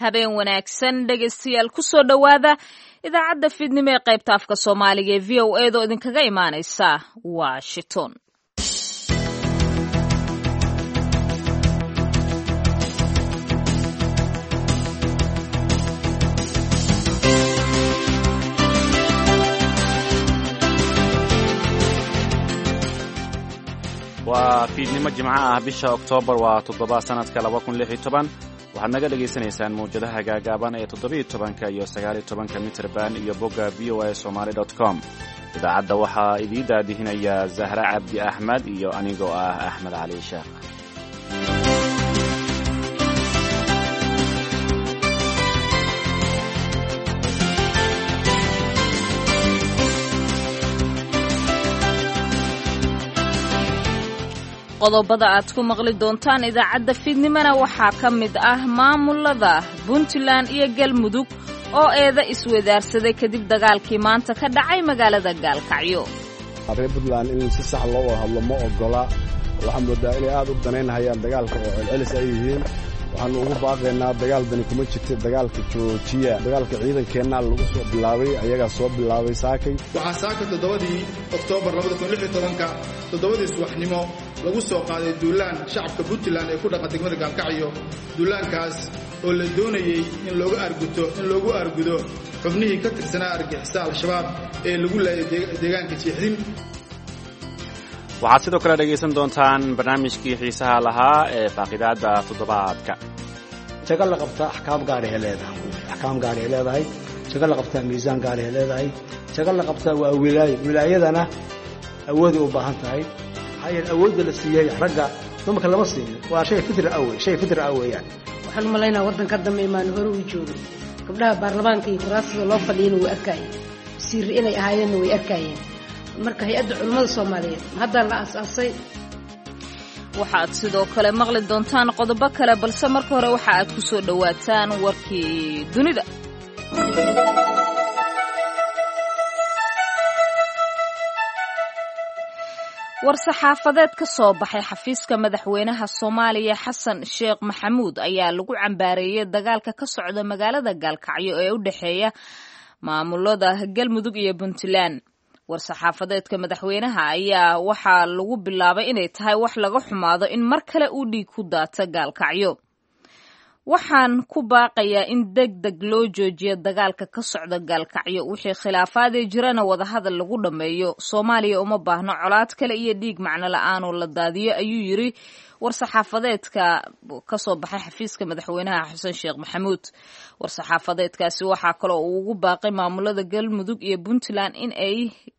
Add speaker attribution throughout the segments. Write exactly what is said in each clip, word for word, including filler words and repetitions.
Speaker 1: habeen wanaagsan dhegaystayaal ku soo dhowaada idaacadda fiidnimo ee qaybta afka soomaaliga ee v o a doo idinkaga imaanaysa Washington.
Speaker 2: waa fiidnimo jimco ah bisha Oktoobar waa toddoba sanadka laba kun lix iyo toban waxaad naga dhageysanaysaan mowjadaha gaagaaban ee toddoba iyo tobanka iyo sagaal iyo tobanka mitir band iyo bogga v o a somali dot com. idaacadda waxaa idii daadihinaya Zahra Cabdi Axmed iyo anigoo ah Axmed Cali Sheekh.
Speaker 1: qodobada aad ku maqli doontaan idaacadda fiidnimona waxaa ka mid ah maamulada Puntland iyo Galmudug oo eeda isweydaarsaday kadib dagaalkii maanta ka dhacay magaalada Gaalkacyo.
Speaker 3: reer Puntland in si sax loo hadlo ma ogola, waxaan moodaa inay aad u danaynayaan dagaalka oo celcelis ay yihiin. waxaan ugu baaqaynaa dagaal dani kuma jirto, dagaalka joojiya. dagaalka ciidankeena lagu soo bilaabay, ayaga soo bilaabay saakay.
Speaker 4: waxaa saaka toddobadii Oktoobar laba kun lix iyo toban toddobadii subaxnimo lagu soo qaaday duulaan shacabka Puntland ee ku dhaqan degmada Gaalkacyo. duulaankaas oo la doonayay in loogu arguto in loogu argudo xubnihii ka tirsanaa argixisada al-shabaab ee lagu laayay deegaanka Jeexdin.
Speaker 2: waxaad sidoo kale dhegaysan doontaan barnaamijkii xiisaha lahaa ee faaqidaada toddobaadka.
Speaker 5: jagal la qabta axkaam gaar ah leedahay axkaam gaar ah leedahay jagal la qabta miisaan gaar ah leedahay jagal la qabta waa wilaayad wilaayadana awood u baahan tahay hay'ad awood la siiyay ragga dumarka lama siin waa shay fitr away shay fitr away yani
Speaker 6: waxaan malaynaa wadanka dambe imaan hore u joogo gabdhaha baarlamaanka iyo kuraasada loo fadhiyay way arkayeen sir inay ahaayeen way arkayeen marka hay'adda culimada Soomaaliyeed hadda la asaasay.
Speaker 1: waxaad sidoo kale maqli doontaan qodobo kale balse marka hore waxa aad ku soo dhawaataan warkii dunida. war-saxaafadeed ka soo baxay xafiiska madaxweynaha Soomaaliya Xasan Sheekh Maxamuud ayaa lagu cambaareeyay dagaalka ka socda magaalada Gaalkacyo ee u dhaxeeya maamulada Galmudug iyo Puntland. war-saxaafadeedka madaxweynaha ayaa waxaa lagu bilaabay inay tahay wax laga xumaado in mar kale uu dhiig ku daato Gaalkacyo. waxaan ku baaqayaa in degdeg loo joojiyo dagaalka ka socda Gaalkacyo, wixii khilaafaad jirana wadahadal lagu dhameeyo. Soomaaliya uma baahno colaad kale iyo dhiig macno la'aan oo la daadiyo, ayuu yiri war-saxaafadeedka ka soo baxay xafiiska madaxweynaha Xasan Sheekh Maxamuud. war-saxaafadeedkaasi waxaa kale oo uu ugu baaqay maamulada Galmudug iyo Puntland in ay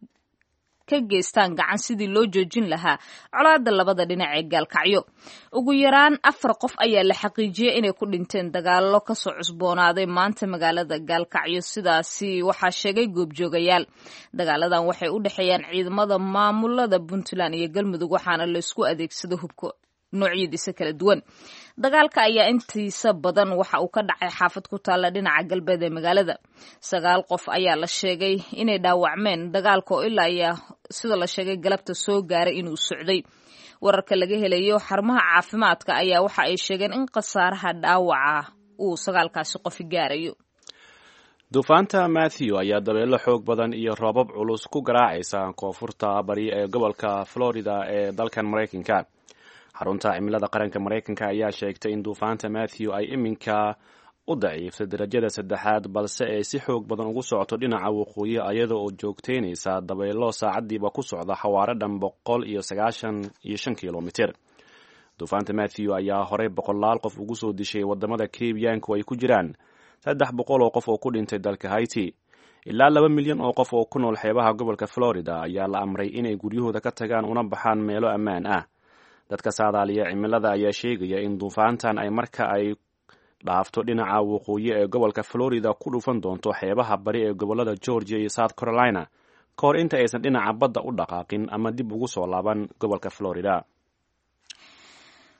Speaker 1: ka geystaan gacan sidii loo joojin lahaa colaadda labada dhinac ee Gaalkacyo. ugu yaraan afar qof ayaa la xaqiijiyay inay ku dhinteen dagaallo ka soo cusboonaaday maanta magaalada Gaalkacyo, sidaasi waxaa sheegay goobjoogayaal. dagaaladan waxay u dhaxeeyaan ciidamada maamulada Puntland iyo Galmudug waxaana la isku adeegsado hubka noocyadiisa kala duwan. dagaalka ayaa intiisa badan waxa uu ka dhacay xaafad ku taala dhinaca galbeed ee magaalada. sagaal qof ayaa la sheegay inay dhaawacmeen dagaalka oo ilaa ayaa sida la sheegay galabta soo gaaray inuu socday. wararka laga helayo xarumaha caafimaadka ayaa waxa ay sheegeen in khasaaraha dhaawaca uu sagaalkaasi qof gaarayo.
Speaker 2: duufaanta Matthew ayaa dabeelo xoog badan iyo roobab culus ku garaacaysa koonfurta bari ee gobolka Florida ee dalkan Mareykanka. xarunta cimilada qaranka Mareykanka ayaa sheegtay in duufaanta Matthew ay iminka u daciiftay darajada saddexaad, balse ay si xoog badan ugu socoto dhinaca waqooyi iyadoo oo joogteynaysa dabaylo saacadiiba ku socda xawaare dhan boqol iyo sagaashan iyo shan kilomitir. duufaanta Matthew ayaa horey boqolaal qof ugu soo dishay wadamada Caribbean-ku ay ku jiraan saddex boqol oo qof oo ku dhintay dalka Haiti. ilaa laba milyan oo qof oo ku nool xeebaha gobolka Florida ayaa la amray inay guryahooda ka tagaan una baxaan meelo ammaan ah. dadka saadaaliya cimilada ayaa sheegaya in duufaantan ay marka ay dhaafto dhinaca waqooyi ee gobolka Florida ku dhufan doonto xeebaha bari ee gobolada Georgia iyo South Carolina ka hor inta aysan dhinaca badda u dhaqaaqin ama dib ugu soo laaban gobolka Florida.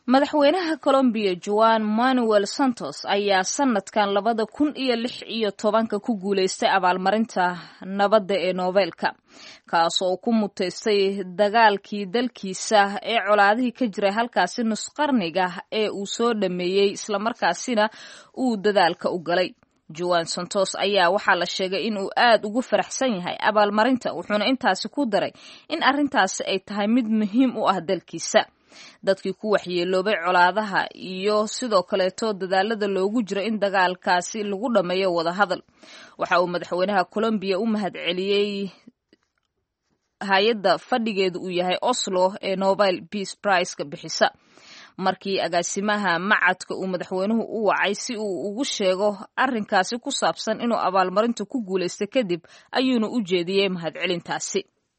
Speaker 1: madaxweynaha Colombia Juan Manuel Santos ayaa sanadkan labada kun iyo lix iyo tobanka ku guuleystay abaalmarinta nabadda ee Nobelka kaas oo ku muteystay dagaalkii dalkiisa ee colaadihii ka jiray halkaasi nus qarniga ee uu soo dhameeyay isla markaasina uu dadaalka u galay. Juan Santos ayaa waxaa la sheegay in uu aad ugu faraxsan yahay abaalmarinta wuxuuna intaasi ku daray in arrintaasi ay tahay mid muhiim u ah dalkiisa. dadkii ku waxyeeloobay colaadaha iyo sidoo kaleeto dadaalada loogu jiro in dagaalkaasi lagu dhameeyo wada hadal. Waxa uu madaxweynaha Colombia u mahadceliyay hay'adda fadhigeedu uu yahay Oslo ee Nobel Peace Prize ka bixisa. Markii agaasimaha macadka uu madaxweynuhu u wacay si uu ugu sheego arrinkaasi ku saabsan inuu abaalmarinta ku guuleystay kadib ayuuna u jeediyay mahadcelintaasi.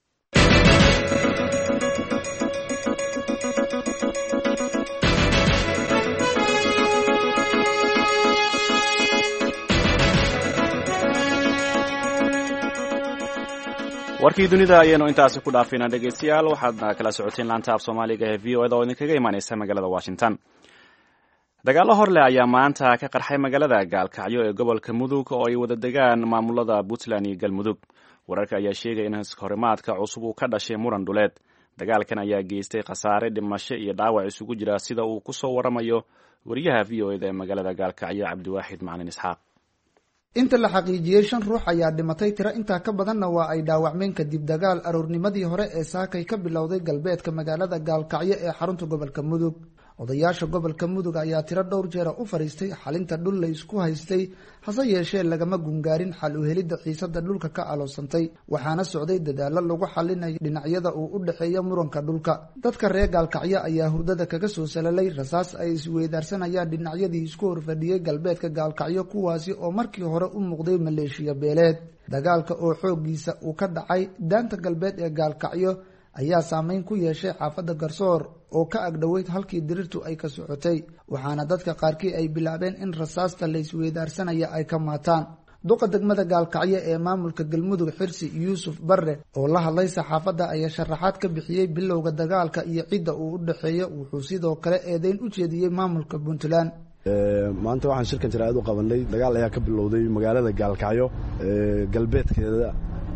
Speaker 2: warkii dunida ayaynu intaasi ku dhaafinaa dhegeystayaal waxaadna kala socoteen laanta af soomaaliga ee v o eda oo idinkaga imaaneysa magaalada Washington. dagaallo horle ayaa maanta ka qarxay magaalada Gaalkacyo ee gobolka Mudug oo ay wada degaan maamulada Puntland iyo Galmudug. wararka ayaa sheegay in horimaadka cusub uu ka dhashay muran dhuleed. dagaalkan ayaa geystay khasaare dhimasho iyo dhaawac isugu jira sida uu ku soo waramayo wariyaha v o eda ee magaalada Gaalkacyo Cabdiwaaxid Macalin Isxaaq.
Speaker 7: inta la xaqiijiyay shan ruux ayaa dhimatay, tiro intaa ka badanna waa ay dhaawacmeen kadib dagaal aroornimadii hore ee saakay ka bilowday galbeedka magaalada Gaalkacyo ee xarunta gobolka Mudug. odayaasha gobolka Mudug ayaa tiro dhowr jeer u fariistay xalinta dhul la isku haystay, hase yeeshee lagama gungaarin xal u helidda xiisada dhulka ka aloosantay, waxaana socday dadaalo lagu xalinayo dhinacyada uu u dhexeeya muranka dhulka. dadka reer Gaalkacyo ayaa hurdada kaga soo salalay rasaas ay isweydaarsanayaan dhinacyadii isku horfadhiyay galbeedka Gaalkacyo, kuwaasi oo markii hore u muuqday maleeshiya beeleed. dagaalka oo xoogiisa uu ka dhacay daanta galbeed ee Gaalkacyo ayaa saameyn ku yeeshay xaafadda Garsoor oo ka agdhoweyd halkii dirirtu ay ka socotay, waxaana dadka qaarkii ay bilaabeen in rasaasta la isweydaarsanaya ay ka maataan. duqa degmada Gaalkacyo ee maamulka Galmudug Xirsi Yuusuf Barre oo la hadlay saxaafadda ayaa sharaxaad ka bixiyay bilowga dagaalka iyo cidda uu u dhexeeyo. wuxuu sidoo kale eedeyn u jeediyey maamulka Puntland.
Speaker 3: maanta waxaan shirkan jiraad u qabanay dagaal ayaa ka bilowday magaalada Gaalkacyo ee galbeedkeeda.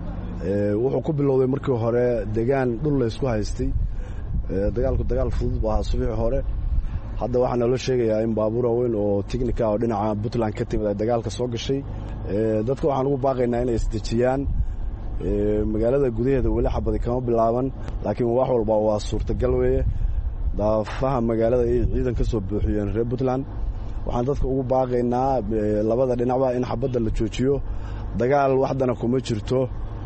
Speaker 3: wuxuu ku bilowday markii hore deegaan dhul la isku haystay. dagaalku dagaal fudud baa subax hore. hadda waxaana loo sheegayaa in baabuur weyn oo technical oo dhinaca Puntland ka timid ay dagaalka soo gashay. dadka waxaan ugu baaqaynaa inay isdejiyaan. magaalada gudaheeda weli xabadi kama bilaaban, laakiin wax walba waa suurtagal weeye. daafaha magaalada ay ciidan ka soo buuxiyeen reer Puntland. waxaan dadka ugu baaqaynaa labada dhinacba in xabadda la joojiyo. dagaal waxdana kuma jirto.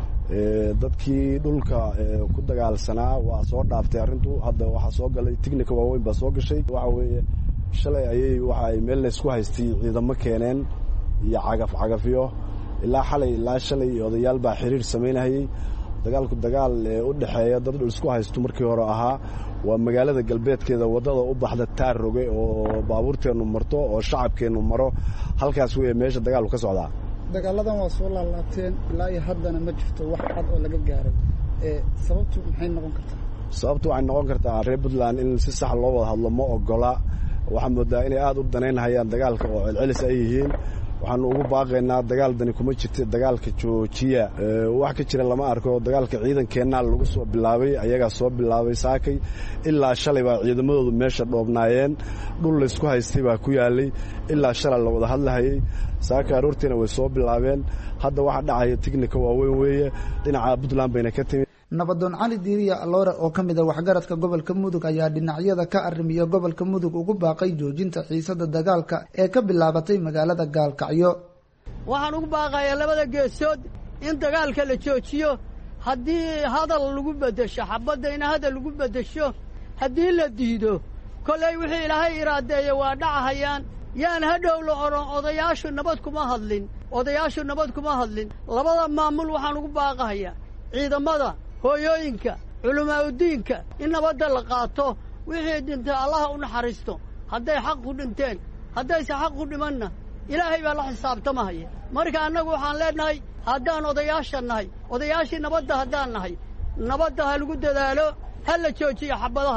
Speaker 3: dadkii dhulka ku dagaalsanaa waa soo dhaaftay arrintu. hadda waxaa soo galay technical waaweyn baa soo gashay. waxa weeye shalay ayay waxa ay meel la isku haystay ciidamo keeneen iyo cagaf cagafyo ilaa xalay ilaa shalay odayaal baa xiriir sameynayay. dagaalku dagaal u dhaxeeya dad dhul isku haysto markii hore ahaa. waa magaalada galbeedkeeda wadada u baxda Taarroge oo baabuurteenu marto oo shacabkeenu maro. halkaas weeye meesha dagaalku ka socdaa.
Speaker 8: dagaaladan waa soo laalaabteen ilaa iyo haddana ma jirto wax cad oo laga gaaray. ee sababtu maxay noqon kartaa?
Speaker 3: sababtu waxay noqon kartaa reer Puntland in si sax loo wada hadlo ma ogola. waxaan moodaa inay aad u daneynayaan dagaalka oo celcelis ay yihiin. waxaan ugu baaqaynaa dagaal dani kuma jirto, dagaalka joojiya. wax ka jira lama arko. dagaalka ciidankeena lagu soo bilaabay, ayaga soo bilaabay saakay ilaa shalay baa ciidamadoodu meesha dhoobnaayeen. dhul la isku haystay baa ku yaalay ilaa shalay la wada hadlayay. saaka aroortiina way soo bilaabeen. hadda waxa dhacaya technical waaweyn weeye dhinaca Puntland bayna ka timid.
Speaker 7: nabadoon Cali Diiriya Aloore oo ka mid ah waxgaradka gobolka Mudug ayaa dhinacyada ka arrimiya gobolka Mudug ugu baaqay joojinta xiisada dagaalka ee ka bilaabatay magaalada Gaalkacyo.
Speaker 9: waxaan ugu baaqayaa labada geesood in dagaalka la joojiyo. haddii hadal lagu bedesho xabadda in hadal lagu bedesho, haddii la diido kolay wixii ilaahay iraadeeyo waa dhacahayaan. yaan hadhow la oran odayaashu nabad kuma hadlin odayaashu nabad kuma hadlin. labada maamul waxaan ugu baaqayaa ciidamada, hooyooyinka, culimaadudiinka in nabadda la qaato. wixii dhintay allaha u naxariisto hadday xaq ku dhinteen, haddayse xaq ku dhimanna ilaahay baa la xisaabtamahaya. marka annagu waxaan leenahay haddaan odayaasha nahay, odayaashii nabadda haddaan nahay, nabadda ha lagu dadaalo, ha la joojiyo xabadaha.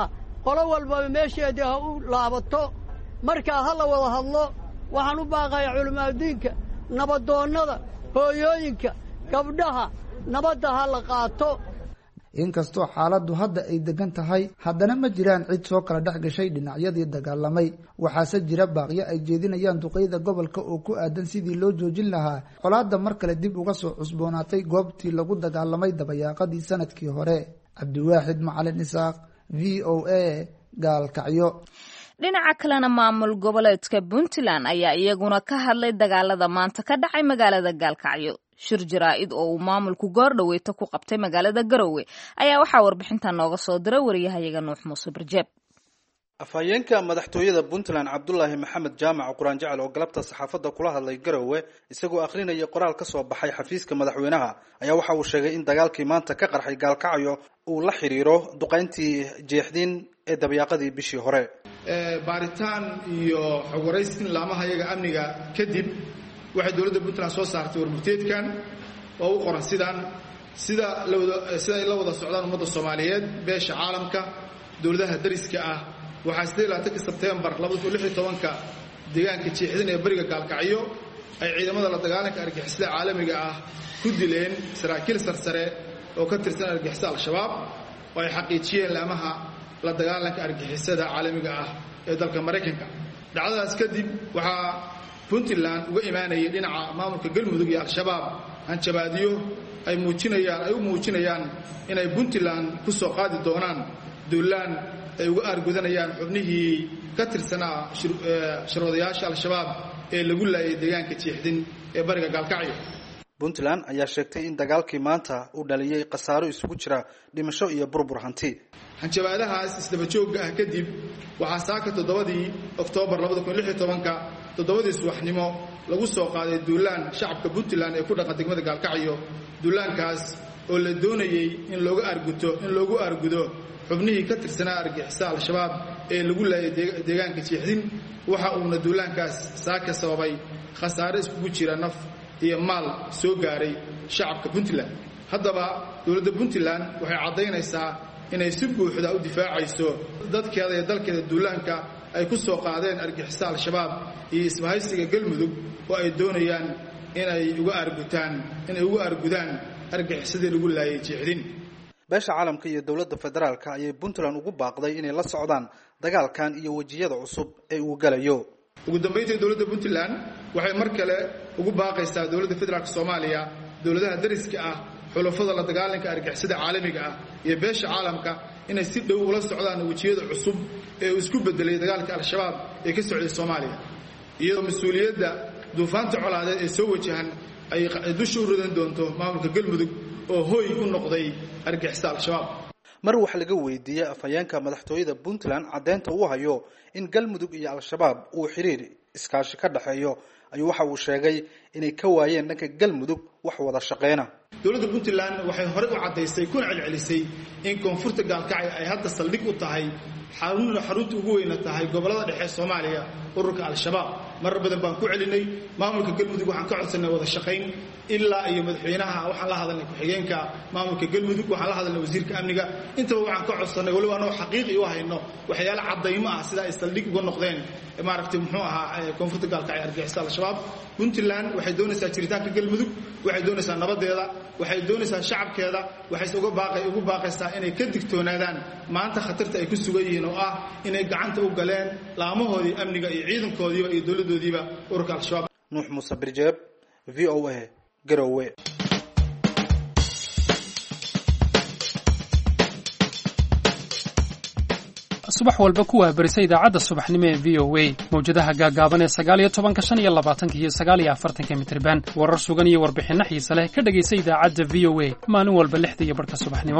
Speaker 9: qolo walbaba meesheedii ha u laabato markaa ha la wada hadlo waxaan u baaqayaa culimaadiinka nabadoonnada hooyooyinka gabdhaha nabadda ha la qaato
Speaker 7: inkastoo xaaladdu hadda ay degan tahay haddana ma jiraan cid soo kala dhex gashay dhinacyadii dagaalamay waxaase jira baaqyo ay jeedinayaan duqeyda gobolka oo ku aadan sidii loo joojin lahaa colaadda mar kale dib uga soo cusboonaatay goobtii lagu dagaalamay dabayaaqadii sanadkii hore cabdiwaaxid macalin isaaq v o a gaalkacyo
Speaker 1: dhinaca kalena maamul goboleedka puntland ayaa iyaguna ka hadlay dagaalada maanta ka dhacay magaalada gaalkacyo shir jaraa'id oo uu maamulku goor dhaweyta ku qabtay magaalada garowe ayaa waxaa warbixinta nooga soo diray wariyahayaga nuux muuse barjeeb
Speaker 10: afhayeenka madaxtooyada puntland cabdulaahi maxamed jaamac quraan jecel oo galabta saxaafadda kula hadlay garowe isagoo akhrinaya qoraal ka soo baxay xafiiska madaxweynaha ayaa waxa uu sheegay in dagaalkii maanta ka qarxay gaalkacyo uu la xiriiro duqayntii jeexdin ee dabayaaqadii bishii hore
Speaker 4: baaritaan iyo xog waraysin laamaha iyaga amniga kadib waxay dowladda puntland soo saartay warmurteedkan oo u qoran sidaan sida sida ay la wada socdaan ummadda soomaaliyeed beesha caalamka dowladaha dariska ah waxaa siddeed iyo labaatanka sebtembar labada kun lix iyo tobanka deegaanka jeexdin ee bariga gaalkacyo ay ciidamada la dagaalanka argixisada caalamiga ah ku dileen saraakiil sarsare oo ka tirsan argixisada al-shabaab oo ay xaqiijiyeen laamaha la dagaalanka argixisada caalamiga ah ee dalka maraykanka dhacdadaas kadib waxaa puntland uga imaanayay dhinaca maamulka galmudug iyo al-shabaab hanjabaadiyo ay muujinayaan ay u muujinayaan inay puntland ku soo qaadi doonaan duulaan ay uga aargudanayaan xubnihii ka tirsanaa shirwadayaasha al-shabaab ee lagu laayay deegaanka jeexdin ee bariga gaalkacyo
Speaker 10: puntland ayaa sheegtay in dagaalkii maanta uu dhaliyey khasaaro isugu jira dhimasho iyo burbur hanti
Speaker 4: hanjabaadahaas isdabajoogga ah kadib waxaa saaka toddobadii oktoobar labada kun lix iyo tobanka toddobadii subaxnimo lagu soo qaaday duulaan shacabka puntland ee ku dhaqan degmada gaalkacyo duulaankaas oo la doonayey in looga arguto in loogu argudo xubnihii ka tirsanaa argixisa al-shabaab ee lagu laayay deegaanka jeexdin waxa uuna duulaankaas saaka sababay khasaare iskugu jira naf iyo maal soo gaaray shacabka puntland haddaba dowladda puntland waxay caddaynaysaa inay si buuxda u difaacayso dadkeeda iyo dalkeeda duulaanka ay ku soo qaadeen argixisa al-shabaab iyo isbahaysiga galmudug oo ay doonayaan inay uga argutaan inay uga argudaan argixisadii lagu laayay jeexdin
Speaker 10: beesha caalamka iyo dowladda federaalka ayay puntland ugu baaqday inay la socdaan dagaalkan iyo wejiyada cusub ee uu galayo
Speaker 4: ugu dambayntii dowladda puntland waxay mar kale ugu baaqaysaa dowladda federaalka soomaaliya dowladaha dariska ah xulafada la dagaalanka argixisada caalamiga ah iyo beesha caalamka inay si dhow ula socdaan wejiyada cusub ee uu isku bedelay dagaalka al-shabaab ee ka socday soomaaliya iyadoo mas-uuliyadda duufaanta colaadeed ee soo wajahan ay dusha u ridan doonto maamulka galmudug oo hooy u noqday argixisada al-shabaab
Speaker 10: mar wax laga weydiiyey afhayeenka madaxtooyada puntland caddeynta uu hayo in galmudug iyo al-shabaab uu xiriir iskaashi ka dhexeeyo ayuu waxa uu sheegay inay ka waayeen dhanka galmudug wax wada shaqeyna
Speaker 4: dowladda puntland waxay horey u caddaysay kuna celcelisay in koonfurta gaalkacyo ay hadda saldhig u tahay xarunta ugu weyna tahay gobollada dhexe soomaaliya ururka al-shabaab marar badan baan ku celinay maamulka galmudug waxaan ka codsanay wada shaqayn ilaa iyo madaxweynaha waxaan la hadalnay ku-xigeenka maamulka galmudug waxaan la hadalnay wasiirka amniga intaba waxaan ka codsanay weliba anoo xaqiiqi u hayno waxyaalo caddaymo ah sida ay saldhig uga noqdeen maaragtay muxuu ahaa koonfurta gaalkacyo argixisada al-shabaab puntland waxay doonaysaa jiritaanka galmudug waxay doonaysaa nabadeeda waxay doonaysaa shacabkeeda waxayse uga baaqay ugu baaqaysaa inay ka digtoonaadaan maanta khatarta ay ku sugan yihiin oo ah inay gacanta u galeen laamahoodii amniga iyo ciidankoodiiba iyo dowladdoodiiba ururka al-shabaab
Speaker 10: nuux muuse birjeeb v o a garowe
Speaker 11: subax walba kuwaa berisa idaacadda subaxnimo ee v o a mawjadaha gaagaaban ee sagaal iyo tobanka shan iyo labaatanka iyo sagaal iyo afartanka mitriban warar sugan iyo warbixinno xiise leh ka dhegaysa idaacadda v o a maalin walba lixda iyo barhka subaxnimo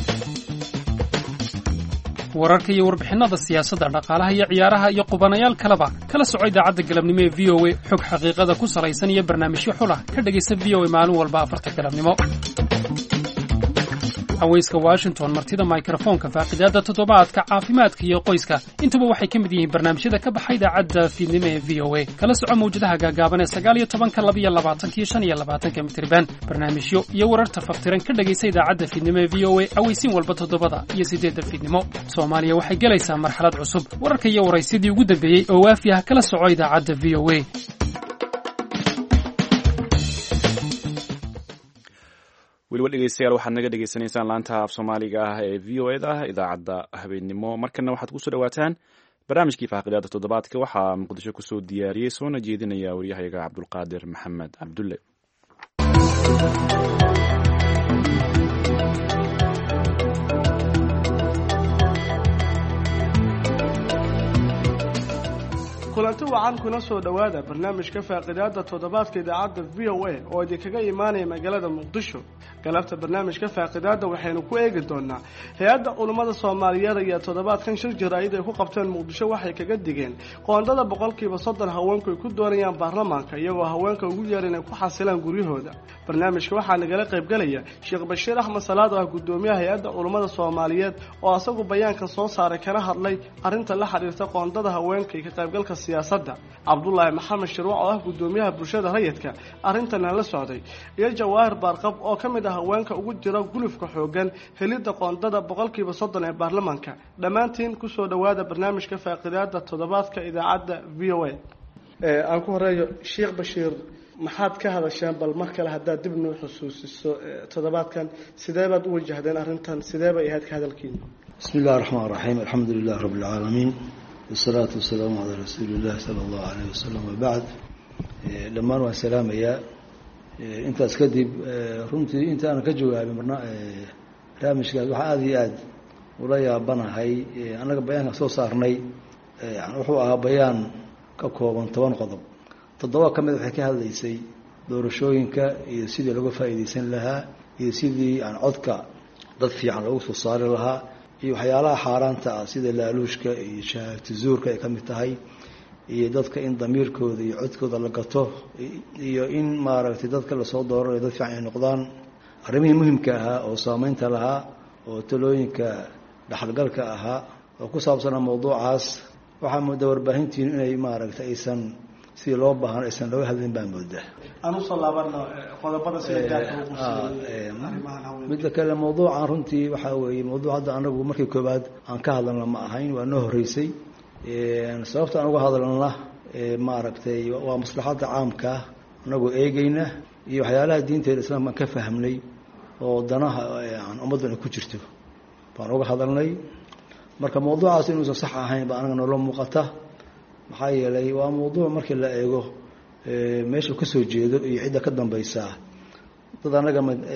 Speaker 11: wararka iyo warbixinnada siyaasadda dhaqaalaha iyo ciyaaraha iyo qubanayaal kaleba kala soco idaacadda galabnimo ee v o a xog xaqiiqada ku salaysan iyo barnaamijyo xulah ka dhegaysa v o a maalin walba afarta galabnimo haweyska washington martida mikrofoonka faaqidaada toddobaadka caafimaadka iyo qoyska intuba waxay ka mid yihiin barnaamijyada ka baxa idaacadda fiidnimo ee v o a kala soco mawjadaha gaagaaban ee sagaal iyo tobanka laba iyo labaatanka iyo shan iyo labaatanka mitirban barnaamijyo iyo wararta faftiran ka dhegaysa idaacadda fiidnimo ee v o a aweysiin walba toddobada iyo siddeedda fiidnimo soomaaliya waxay gelaysaa marxalad cusub wararka iyo waraysyadii ugu dambeeyey oo waafi ah kala soco idaacadda v o a.
Speaker 2: weliba dhegeystayaal waxaad naga dhegeysanaysaan laanta af soomaaliga ah ee v o eda idaacadda habeennimo markana waxaad kusoo dhawaataan barnaamijkii faaqidaada toddobaadka waxaa muqdisho kusoo diyaariyey soona jeedinaya waryahayaga cabdulqaadir maxamed cabdulle.
Speaker 12: kulanti wacan kuna soo dhowaada barnaamijka faaqidaada toddobaadka idaacadda v o a oo idinkaga imaanaya magaalada muqdisho. galabta barnaamijka faaqidaada waxaynu ku eegi doonaa hay-adda culummada soomaaliyeed ayaa toddobaadkan shir jaraa'id ay ku qabteen muqdisho waxay kaga digeen qoondada boqolkiiba soddon haweenku ay ku doonayaan baarlamaanka iyagoo haweenka ugu yeer inay ku xasilaan guryahooda. barnaamijka waxaa nagala qaybgalaya sheekh bashiir axmed salaad oo ah guddoomiyaha hay-adda culummada soomaaliyeed oo asagu bayaanka soo saaray kana hadlay arrinta la xiriirta qoondada haweenka iyo ka qaybgalka siyaasadda. cabdullaahi maxamed shirwac oo ah guddoomiyaha bulshada rayidka arrintana la socday iyo jawaahir baarqab oo ka mid ah haweenka ugu jira gulufka xoogan helidda qoondada boqolkiiba soddon ee baarlamaanka. dhammaantiin kusoo dhowaada barnaamijka faaqidaada toddobaadka idaacadda v o a. aan ku horeeyo sheekh bashiir, maxaad ka hadasheen bal mar kale haddaad dib noo xusuusiso toddobaadkan sidee baad u wajahdeen arrintan, sidee bay ahayd ka hadalkiina?
Speaker 13: bismi illahi raxmaan raxiim alxamdu lilahi rabbi alcaalamiin wasalaatu wasalaamu calaa rasuuli illahi sala allahu alayh wasalam wabacd. dhammaan waan salaamayaa. intaas kadib runtii intaanan ka jawaabin barnaamijkaas waxaa aada iyo aada ula yaabanahay. annaga bayaanka soo saarnay wuxuu ahaa bayaan ka kooban toban qodob. toddoba ka mid waxay ka hadlaysay doorashooyinka iyo sidii laga faa'iidaysan lahaa iyo sidii aan codka dad fiican loogu soo saari lahaa iyo waxyaalaha xaaraanta ah sida laaluushka iyo shahaadatu zuurka ay ka mid tahay iyo dadka in damiirkooda iyo codkooda la gato iyo in maaragtay dadka lasoo dooranayo dad fiican ay noqdaan. arrimihii muhimka ahaa oo saameynta lahaa oo talooyinka dhaxalgalka ahaa oo ku saabsanaa mawduucaas waxaa moodaa warbaahintiinu inay maaragtay aysan sidii loo baahan aysan looga hadlin baa moodaa.
Speaker 12: aan usoo laabana qodobada sida gaarka midda kale mawduucan runtii waxaa weeye mawduuc hadda anagu markii koobaad aan ka hadalna ma ahayn, waa noo horeysay. sababta aan uga hadalna maaragtay waa maslaxadda caamka anagoo eegeyna iyo waxyaalaha diinteeda islaamka aan ka fahmnay oo danaha aan ummaddan ku jirto baan uga hadalnay. marka mawduucaas inuusan sax ahayn baa anaga noola muuqata. maxaa yeelay waa mawduuc markii la eego meesha ka soo jeedo iyo cidda ka dambaysa dad anaga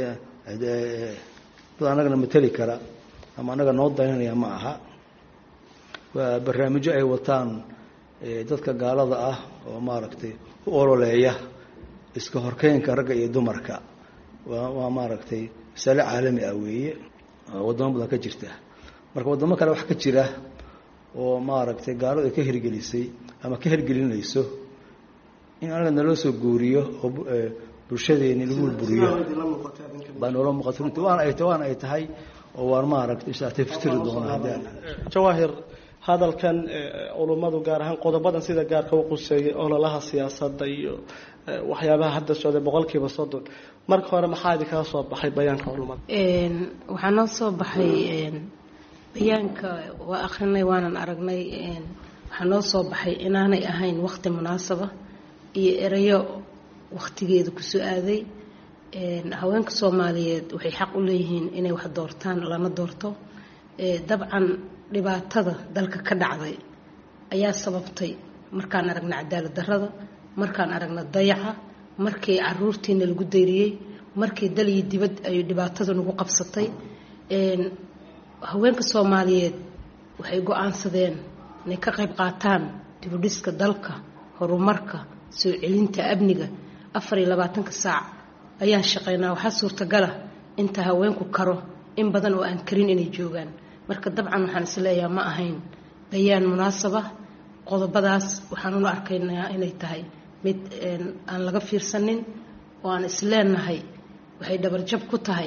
Speaker 12: dad anagana mateli kara ama anaga noo daynanaya ma aha. waa barnaamijyo ay wataan dadka gaalada ah oo maaragtay u ololeeya iska horkeynka ragga iyo dumarka. waa waa maaragtay masale caalami ah weeye, waddamo badan ka jirta. marka waddamo kale wax ka jira oo maaragtay gaaladu ay ka hirgelisay ama ka hirgelinayso in anaga naloo soo guuriyo oo bulshadeeni lagu buriyo baa noola muuqata runtii waana ay waana ay tahay oo waan maaragtay ishaatay fitiri doona hadaan. jawaahir, hadalkan culummadu gaar ahaan qodobadan sida gaarka u quseeyay ololaha siyaasadda iyo waxyaabaha hadda socday boqolkiiba soddon, marka hore maxaa idinkaga soo baxay bayaanka culummada?
Speaker 6: waxaa noo soo baxay bayaanka waa akrinay waanan aragnay. waxaa noo soo baxay inaanay ahayn waqti munaasaba iyo erayo waqtigeeda kusoo aaday. haweenka soomaaliyeed waxay xaq u leeyihiin inay wax doortaan lana doorto. dabcan dhibaatada dalka ka dhacday ayaa sababtay markaan aragna cadaalad darrada, markaan aragna dayaca, markii caruurtiina lagu dayriyey, markii dal iyo dibad ay dhibaatada nagu qabsatay. haweenka soomaaliyeed waxay go-aansadeen inay ka qayb qaataan dibudhiska dalka, horumarka, soo celinta amniga. afar iyo labaatanka saac ayaan shaqaynaa. waxaa suurtagala inta haweenku karo in badan oo aan karin inay joogaan. marka dabcan waxaan isleeyahay ma ahayn bayaan munaasaba. qodobadaas waxaan ula arkaynaa inay tahay mid aan laga fiirsanin oo aan isleenahay waxay dhabarjab ku tahay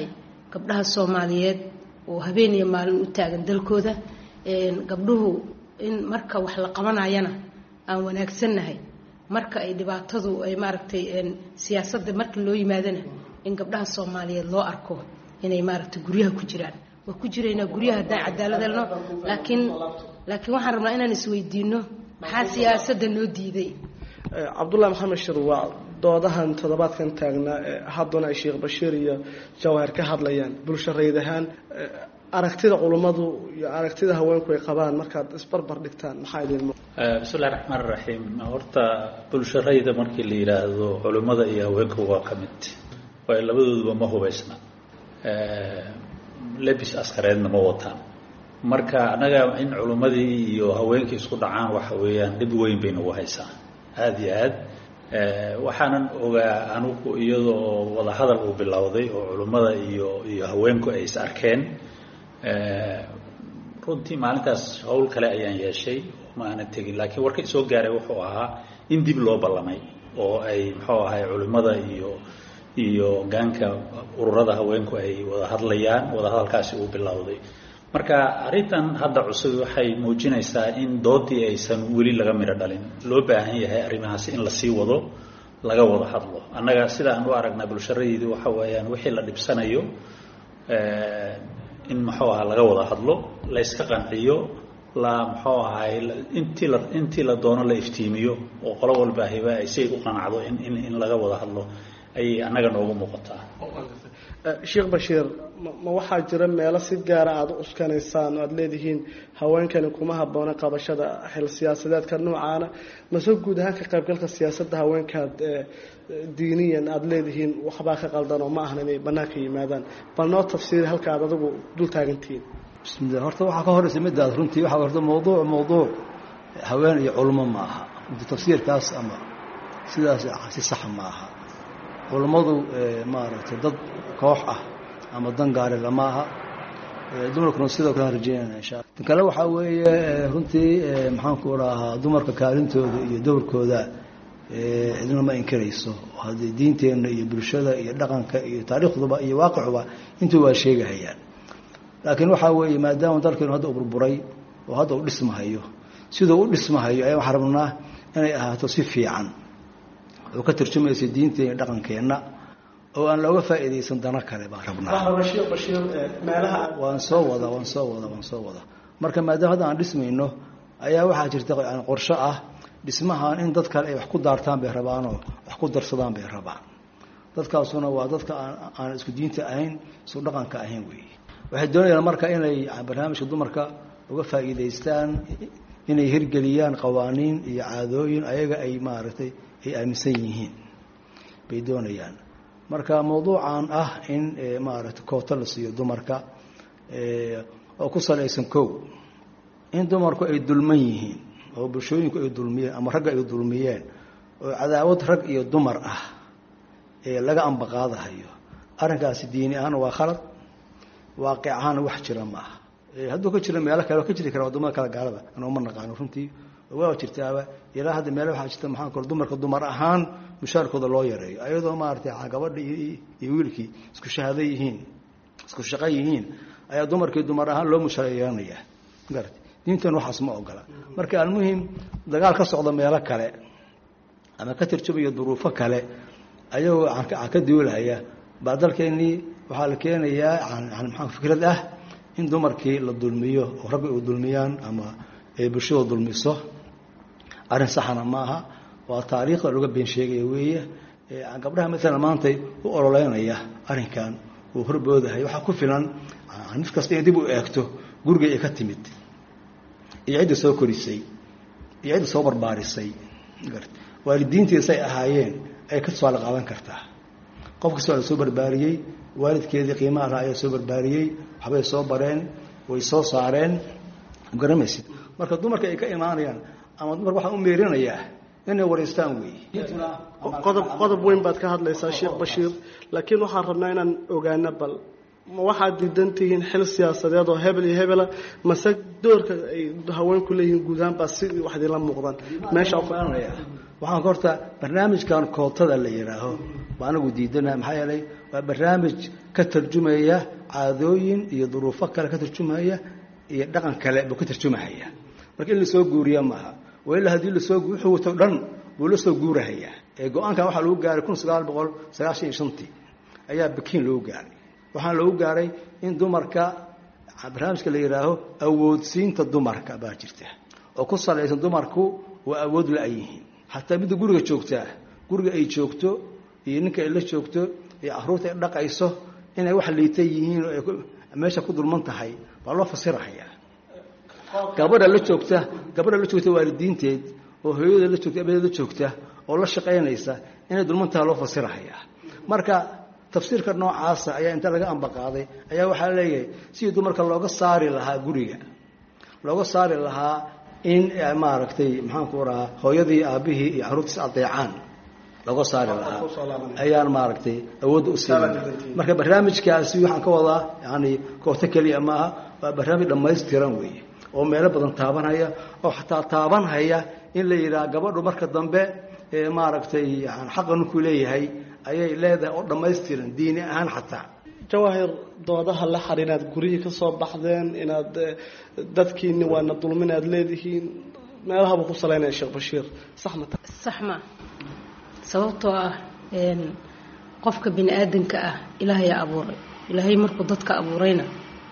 Speaker 6: gabdhaha soomaaliyeed oo habeen iyo maalin u taagan dalkooda gabdhuhu in marka wax la qabanayana aan wanaagsannahay marka ay dhibaatadu ay maaragtay siyaasadda marka loo yimaadana in gabdhaha soomaaliyeed loo arko inay maaragtay guryaha ku jiraan waa ku jiraynaa guryaha haddaan cadaalad helno laakiin laakiin waxaan rabnaa inaan isweydiino maxaa siyaasadda noo diiday
Speaker 12: cabdullahi maxamed shirwaac doodahan toddobaadkan taagnaa haddana ay sheekh bashiir iyo jawahar ka hadlayaan bulsho rayd ahaan aragtida culummadu iyo aragtida haweenku ay qabaan markaad isbarbar dhigtaan maxaa idin
Speaker 14: bismillahi raxmaan raxiim horta bulsho rayda markii la yidhaahdo culummada iyo haweenku waa ka mid waayo labadooduba ma hubaysna lebis askareedna ma wataan marka annaga in culummadii iyo haweenkii isku dhacaan waxa weeyaan dhib weyn bay nagu haysaa aada iyo aad waxaanan ogaa anugu iyadoo wada hadal uu bilowday oo culummada iyo iyo haweenku ay is arkeen runtii maalintaas hawl kale ayaan yeeshay ma aanan tegin laakiin warka soo gaaray wuxuu ahaa in dib loo ballamay oo ay muxuu ahay culimmada iyo iyo gaanka ururada haweenku ay wada hadlayaan wada hadalkaasi uu bilowday marka arrintan hadda cusub waxay muujinaysaa in doodii aysan weli laga midho dhalin loo baahan yahay arrimahaasi in la sii wado laga wada hadlo annaga sida aan u aragnaa bulsharadii waxa weeyaan wixii la dhibsanayo in muxuu ahaa laga wada hadlo la iska qanciyo la muxuu ahay intii la intii la doono la iftiimiyo oo qolo walba hiba ay si u qanacdo in in in laga wada hadlo ay annaga noogu muuqataa
Speaker 12: sheekh bashiir ma waxaa jira meelo si gaara aada u uskanaysaan oo aada leedihiin haweenkani kuma habboona qabashada xil siyaasadeedka noocaana mase guud ahaan ka qaybgalka siyaasadda haweenkaad diiniyan aada leedihiin waxbaa ka qaldan oo ma ahan inay bannaanka yimaadaan bal noo tafsiiri halka aad adigu dul taagantihiin
Speaker 13: bismillah horta waxaa ka horeysa midaas runtii waxaa horta mawduuc mawduuc haween iyo culimo ma aha runtii tafsiirkaas ama sidaas si sax ma aha culummadu maaragtay dad koox ah ama dan gaari lama aha dumarkuna sidoo kale rajeynayna insha Allah tan kale waxaa weeye runtii maxaan ku rahaa dumarka kaalintooda iyo dowrkooda cidna ma inkarayso haddii diinteena iyo bulshada iyo dhaqanka iyo taariikhduba iyo waaqicuba intuu waa sheegahayaan laakiin waxaa weeye maadaama dalkeenu hadda u burburay oo hadda u dhismahayo siduu u dhismahayo ayaa waxaan rabnaa inay ahaato si fiican oo ka tarjumaysa diinteena dhaqankeena oo aan looga faa'iideysan dana kale baan rabnaa
Speaker 12: bashiir bashiir meelaha
Speaker 13: waan soo wada waan soo wada waan soo wada marka maadaama hadda aan dhismayno ayaa waxaa jirta qorshe ah dhismahan in dad kale ay wax ku daartaan bay rabaan oo wax ku darsadaan bay rabaan dadkaasuna waa dadka aan aan isku diinta ahayn isku dhaqanka ahayn weeye waxay doonayaan marka inay barnaamijka dumarka uga faa'iideystaan inay hirgeliyaan qawaaniin iyo caadooyin ayaga ay maaragtay ay aaminsan yihiin bay doonayaan marka mawduucan ah in maaragtay koota la siiyo dumarka oo ku salaysan kow in dumarku ay dulman yihiin oo bulshooyinku ay dulmiyeen ama ragga ay dulmiyeen oo cadaawad rag iyo dumar ah ee laga ambaqaadahayo arrinkaasi diini ahaan waa khalad waaqic ahaan wax jira ma aha hadduu ka jiro meelo kale ka jiri kara wadamada kale gaalada anoo ma naqaano runtii waa jirtaaba ilaa hadda meelo waxaa jirta maxaan kor dumarka dumar ahaan mushaarkooda loo yareeyo ayadoo maaragtay gabadha iyo wiilkii isku shahaado yihiin isku shaqo yihiin ayaa dumarkii dumar ahaan loo mushareeyanaya garad diintan waxaas ma ogola marka almuhim dagaal ka socda meelo kale ama ka tarjumayo duruufo kale ayagoo aan ka duulaya baa dalkeennii waxaa la keenayaa maxaa fikrad ah in dumarkii la dulmiyo oo ragga ay dulmiyaan ama ay bulshada dulmiso arrin saxana maaha waa taariikhda laga been sheegaya weeye gabdhaha maalan maantay u ololeynaya arrinkan uu horboodahay waxaa ku filan nif kasta in dib u eegto gurigay ay ka timid iyo cidda soo korisay iyo cidda soo barbaarisay waalidiintiisa ay ahaayeen ay ka tusaale qaadan kartaa qof kasta waa la soo barbaariyey waalidkeedii qiimaha lahaa ayaa soo barbaariyey waxbay soo bareen way soo saareen garamaysid marka dumarka ay ka imaanayaan ama dumarka waxaan u meerinayaa inay wareystaan weeye
Speaker 12: qodob qodob weyn baad ka hadlaysaa sheekh bashiir laakiin waxaan rabnaa inaan ogaano bal ma waxaad diidan tihiin xil siyaasadeed oo hebel iyo hebela mase doorka ay haweenku leeyihiin guud ahaan baa si wax idinla muuqdaan meesha
Speaker 13: waxaan horta barnaamijkan kootada la yidhaaho baa anagu diidana maxaa yeelay waa barnaamij ka tarjumaya caadooyin iyo duruufo kale ka tarjumaya iyo dhaqan kale buu ka tarjumahaya marka in lasoo guuriya maaha waa ilaa haddii lasoo wuxuu wato dhan buu la soo guurahayaa ee go-aankan waxaa lagu gaaray kun sagaal boqol sagaashan iyo shantii ayaa bakiin loogu gaaray waxaana loogu gaaray in dumarka barnaamijka la yidhaaho awoodsiinta dumarka baa jirta oo ku salaysan dumarku waa awood la-an yihiin xataa midda guriga joogtaa guriga ay joogto iyo ninka ay la joogto iyo caruurta ay dhaqayso inay wax liita yihiin oo ay meesha ku dulman tahay baa loo fasirahayaa gabadha la joogta gabadha la joogta waalidiinteed oo hooyada la joogta abeeda la joogta oo la shaqaynaysa inay dulman tahay loo fasirahayaa marka tafsiirka noocaasa ayaa inta laga ambaqaaday ayaa waxaa leeyahay sidii dumarka looga saari lahaa guriga looga saari lahaa in maaragtay maxaanku rahaa hooyadii aabihii iyo caruurtiis adeecaan looga saari lahaa ayaan maaragtay awoodda u siinin marka barnaamijkaasi waxaan ka wadaa yani kooto keliya maaha waa barnaamij dhammaystiran weeye oo meelo badan taabanhaya oo xataa taabanhaya in la yidhaha gabadhu marka dambe maaragtay xaqa ninkuu leeyahay ayay leedahay oo dhammaystiran diini ahaan xataa
Speaker 12: jawaahir doodaha la xar inaad guryihii ka soo baxdeen inaad dadkiini waana dulmin aad leedihiin meelahaba ku salaynaya sheekh bashiir sax ma
Speaker 6: sax ma sababtoo ah qofka bini aadanka ah ilaahay abuuray ilaahay markuu dadka abuurayna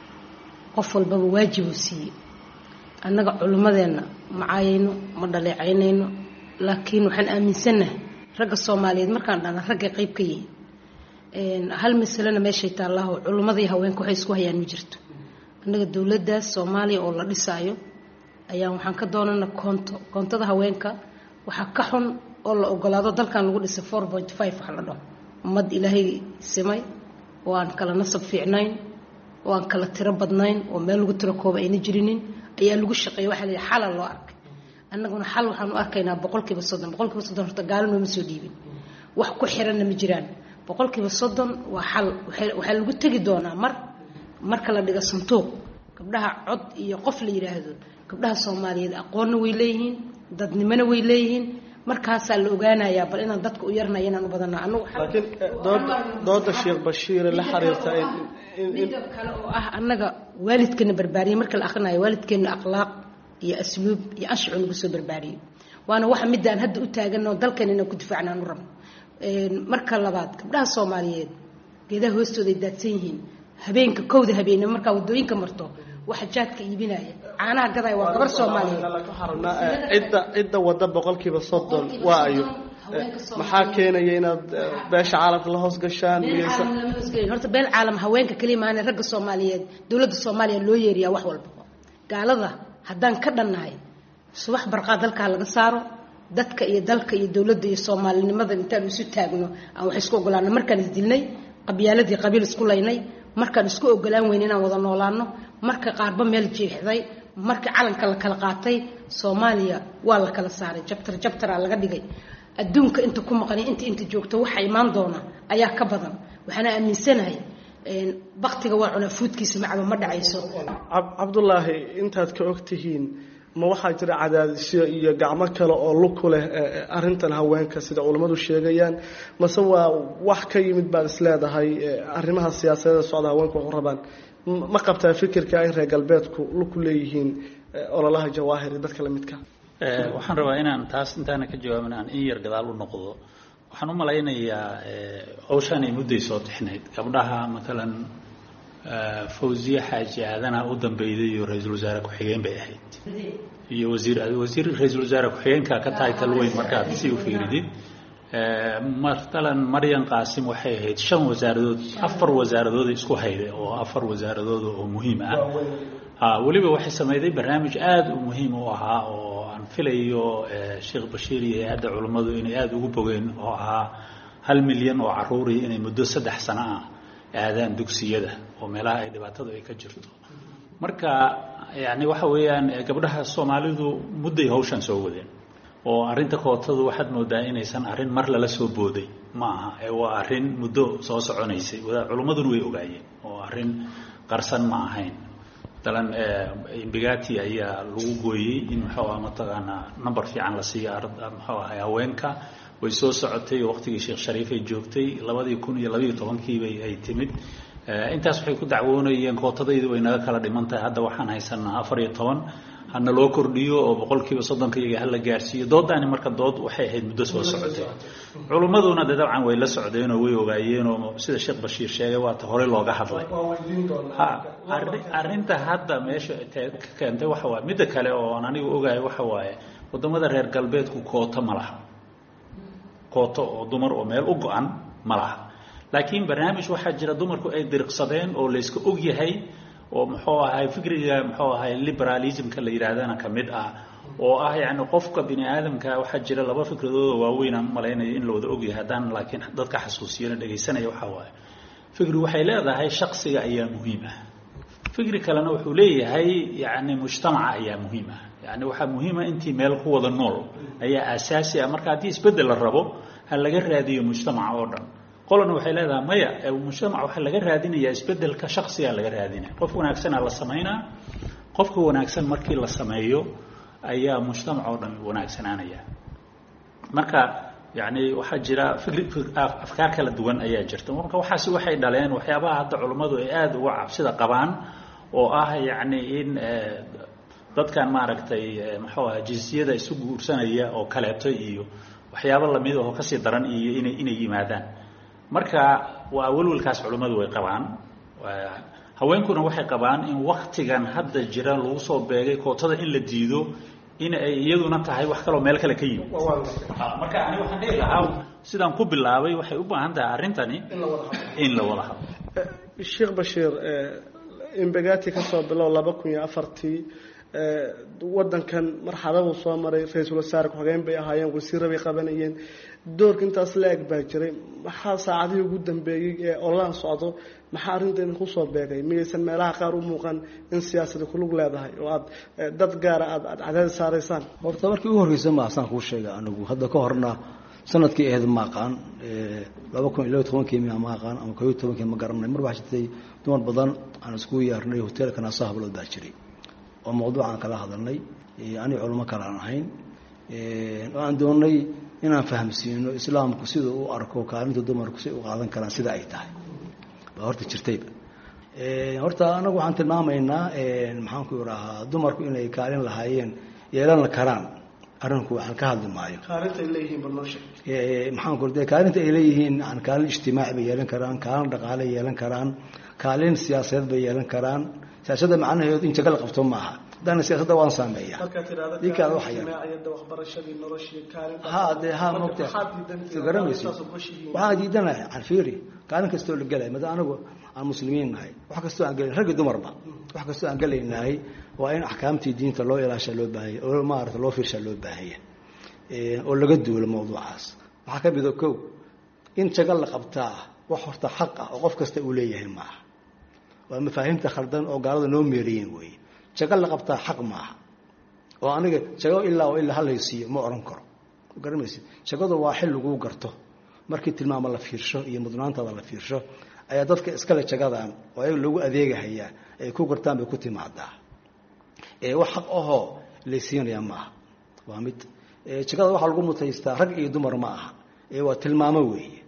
Speaker 6: qof walbaba waajib uu siiyey annaga culimmadeenna ma caayayno ma dhaleecaynayno laakiin waxaan aaminsanahay ragga Soomaaliyeed markaan dhana ragga qayb ka yihiin hal misalana meeshay taalaha culimadii haweenku waxay isku hayaan ma jirto annaga dawladda Soomaaliya oo la dhisaayo ayaa waxaan ka doonana koonto koontada haweenka waxa ka xun oo la ogolaado dalkan lagu dhisay four point five wax la dhaho mad ilaahay simay oo aan kala nasab fiicnayn oo aan kala tiro badnayn oo meel lagu tiro koob ayna jirinin ayaa lagu shaqeeyay waxa la xal loo arkay annaguna xal waxaan u arkaynaa boqolkiiba soddon boqolkiiba soddon horta gaalmo ma soo dhiibin wax ku xiran ma jiraan boqolkiiba soddon waa xal waxa lagu tagi doonaa mar marka la dhigo santuuq gabdhaha cod iyo qof la yiraahdo gabdhaha Soomaaliyeed aqoon way leeyihiin dadnimana way leeyihiin markaas la ogaanayaa bal inaan dadku u yarnaa inaan u badanaa anagu
Speaker 12: laakiin dooda dooda sheekh bashiir la xariirta in
Speaker 6: in kale oo ah annaga waalidkana barbaariye marka la akhrinayo waalidkeena akhlaaq iyo asluub iyo ashcu lagu soo barbaariye waana waxa midaan hadda u taaganoo dalkan inaan ku difaacnaan u rabno een marka labaad gabdhaha Soomaaliyeed geedaha hoostooda ay daadsan yihiin habeenka kowda habeenimo marka wadooyinka marto waxa jaadka iibinaya caanaha gaday waa gabar Soomaaliyeed
Speaker 12: cidda cidda wada boqolkiiba soddon waa ayo maxaa keenaya inaad beesha caalamka la hoos gashaan
Speaker 6: horta beel caalam haweenka kaliya maana ragga Soomaaliyeed dawladda Soomaaliya loo yeeriyaa wax walba gaalada haddaan ka dhannahay subax barqaa dalka laga saaro dadka iyo dalka iyo dawladda iyo Soomaalinimada intaan isu taagno aan wax isku ogolaano markaan isdilnay qabyaaladii qabiil isku laynay markaan isku ogolaan weyn inaan wada noolaano marka qaarba meel jeexday marka calanka la kala qaatay Soomaaliya waa la kala saaray jabtar jabtar laga dhigay adduunka inta ku maqan inta inta joogto waxa imaan doona ayaa ka badan waxana aaminsanahay een waqtiga waa cuna fuudkiisa macaba ma dhacayso
Speaker 12: Cabdullaahi intaad ka ogtihiin ma waxa jira cadaadisyo iyo gacmo kale oo lug ku leh arintan haweenka sida culimadu sheegayaan mase waa wax ka yimid baa isleedahay arrimaha siyaasadeed socda haweenku u rabaan ma qabtaa fikirka ay reer galbeedku lug ku leeyihiin ololaha jawaahir dadka la midka
Speaker 14: ee waxaan rabaa inaan taas intaana ka jawaabin aan in yar gadaal u noqdo waxaan u malaynayaa hawshan ay muddo soo tixnayd gabdhaha midalan fawziya xaaji aadana u dambeeyay iyo ra'iisul wasaare ku xigeen bay ahayd iyo wasiir wasiir ra'iisul wasaare ku xigeenka ka tahay talweyn markaa si u fiiridid ee midalan Maryan Qaasim waxay ahayd shan wasaaradood afar wasaaradood isku hayday oo afar wasaaradood oo muhiim ah ah waliba waxay sameeyay barnaamij aad u muhiim u ahaa oo aan filayo Sheekh Bashiir iyo hay'adda culimadu inay aad ugu bogeen oo ahaa hal milyan oo caruur inay muddo saddex sano ah aadaan dugsiyada oo meelaha ay dhibaatadu ay ka jirto marka yaani waxa weeyaan gabdhaha Soomaalidu muddo ay hawshan soo wadeen oo arinta kootadu waxaad moodaa inaysan arin mar lala soo booday ma aha ee waa arin muddo soo soconaysay wada culimaduna way ogaayeen oo arin qarsan ma ahayn matalan imbigati ayaa lagu gooyey in muxuu ah mataqaanaa number fiican la siiyo muxuu ahay haweenka way soo socotay waqtigii sheekh shariif ay joogtay labadii kun iyo labiyo tobankii bay ay timid intaas waxay ku dacwoonayeen kootadaydu way naga kala dhiman tahay hadda waxaan haysanaa afar iyo toban hana loo kordhiyo oo boqolkiiba soddonka iyaga hala gaarsiiyo doodaani marka dood waxay ahayd muddo soo socotay culimmaduna de dabcan way la socdeen oo way ogaayeen oo sida sheekh bashiir sheegay waa ta hore looga hadlay arrinta hadda meesha ka keentay waxa waaye midda kale oo aan anigu ogahay waxa waaye wadamada reer galbeedku koota ma laha kooto oo dumar oo meel u go-an ma laha laakiin barnaamij waxaa jira dumarku ay diriqsadeen oo layska og yahay oo muxuu ahay fikriga muxuu ahay liberalismka la yiraahdana kamid ah oo ah yaani qofka bini aadamka waxa jira laba fikradood oo waaweyn aan maleynay in la wada og yahay hadaan laakiin dadka xasuusiyana dhageysanaya waxa waaye fikri waxay leedahay shakhsiga ayaa muhiim ah fikri kalena wuxuu leeyahay yaani mujtamaca ayaa muhiim ah yaani waxa muhiim ah intii meel ku wada nool ayaa asaasi ah marka hadii isbedel la rabo hal laga raadiyo mujtamaca oo dhan qolana waxay leedahay maya mujtamac waxa laga raadinayaa isbedelka shakhsiga laga raadinaa qof wanaagsan la sameeyna qofka wanaagsan markii la sameeyo ayaa mujtamac oo dhan wanaagsanaanaya marka yaani waxa jira afkaar kala duwan ayaa jirta marka waxaasi waxay dhaleen waxyaabaha hadda culimadu ay aad uga cabsida qabaan oo ah yaani in dadkan maaragtay maxaa ah jinsiyada isu guursanaya oo kaleeto iyo waxyaabo lamid ah oo ka sii daran iyo inay inay yimaadaan marka waa walwalkaas culimadu way qabaan haweenkuna waxay qabaan in waqtigan hadda jira lagu soo beegay kootada in la diido in ay iyaduna tahay wax kale oo meel kale ka yimid marka ani waxaan dhihi lahaa sidaan ku bilaabay waxay u baahan tahay arrintani in la wada hadlo
Speaker 12: sheekh bashiir imbagati ka soo bilow laba kun iyo afartii wadankan marxaladu soo maray ra'iisul wasaare ku-xigeen bay ahaayeen wasiir bay qabanayeen doorka intaas la eg baa jiray maxaa saacadihii ugu dambeeyay ee online socdo maxaa arrintan ku soo beegay miyaysan meelaha qaar u muuqan in siyaasadda ku lug leedahay oo aad dad gaar ah aad cadaadis saaraysaan
Speaker 13: horta markii ugu horreysay ma asaan kuu sheegay anigu hadda ka horna sanadkii ahayd ma aqaan laba kun iyo tobankii ma aqaan ama kow iyo tobankii ma garanay mar waxaa jirtay dumar badan aan isku yeernay hoteelka Naasaha Hablood baa jiray oo mawduucan kala hadalnay ani culimo kala aan ahayn ee aan doonay inaan fahamsiino islaamku sida uu arko kaalinta dumarku si u qaadan karaan sida ay tahay ba horta jirtay ee horta anagu waxaan tilmaamaynaa ee maxaan ku yiraahdaa dumarku inay kaalin lahaayeen yeelan karaan arinku waxaan ka hadli maayo
Speaker 12: kaalinta ay leeyihiin barnaamijka
Speaker 13: ee maxaan ku yiraahdaa kaalinta ay leeyihiin aan kaalin ijtimaaci bay yeelan karaan kaalin dhaqaale yeelan karaan kaalin siyaasadeed bay yeelan karaan siyaasadda macnaheedu in jagal qabto maaha dana siyaasadda waan saameeyaa
Speaker 12: marka tiraahdo
Speaker 13: ninka waxa yar
Speaker 12: ayada waxbarashadii noloshii kaalin
Speaker 13: ha de ha moqta garanaysi waxa diidanahay arfiiri kaalin kasto la galay mada anagu aan muslimiin nahay wax kasto aan galay rag dumarba wax kasto aan galaynahay waa in ahkaamtii diinta loo ilaasho loo baahay oo maarta loo fiirsha loo baahay ee oo laga duulo mawduucaas waxa ka bido kow in jagal la qabtaa wax horta xaq ah oo qof kasta uu leeyahay ma aha waa mafaahiimta khaldan oo gaalada noo meeriyeen way jagal la qabtaa xaq ma aha oo aniga jago ilaa oo ilaa halaysiyo ma oran karo garanaysi jagadu waa xil lagu garto markii tilmaamo la fiirsho iyo mudnaantada la fiirsho ayaa dadka iska la jagadan oo ay lagu adeegahaya ay ku gartaan bay ku timaadaa ee wax xaq ahoo leesiinaya ma aha waa mid ee jagada waxa lagu mutaystaa rag iyo dumar ma aha ee waa tilmaamo weeye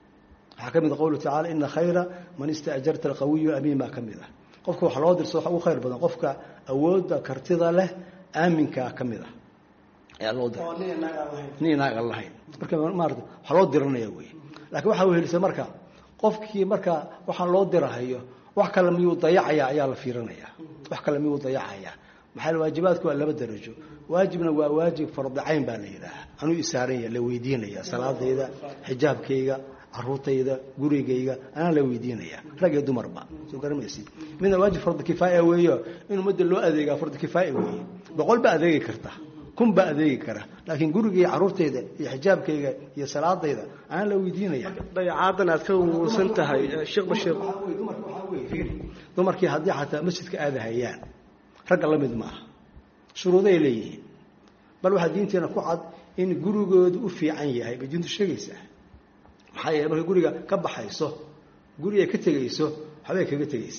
Speaker 13: حكم قوله تعالى إن خير من استأجرت القوي أمين ما كمله قفك وحلو درس وحو خير بدن قفك أود كرتضى له آمن ككمله يا الله ده ني ناق الله مركا مارد حلو درنا يوي لكن waxa uu helisay marka qofkii marka waxa loo dirahayo wax kale miyuu dayacaya ayaa la fiirinaya wax kale miyuu dayacaya maxal waajibaadku waa laba darajo waajibna waa waajib fardi ayn baa la yiraahdaa anu isaaran la weydiinaya salaadeyda xijaabkeyga caruurtayda gurigayga aan la weydiinaya rag iyo dumarba soo garamaysid midna waajib fardi kifaaya weeyo in umada loo adeega fardi kifaaya weeyo boqol ba adeegi karta kun ba adeegi kara laakiin gurigayga caruurtayda iyo xijaabkayga iyo salaadayda aan la weydiinaya
Speaker 12: dayacaadan aad ka wuusan tahay sheekh bashiir
Speaker 13: dumarku waxa weey dumarkii hadii xataa masjidka aadahayaan rag la mid ma shuruuday leeyihiin bal waxa diinteena ku cad in gurigoodu u fiican yahay bajintu sheegaysaa maxay markay guriga ka baxayso guriga ka tagayso waxbay kaga tagaysaa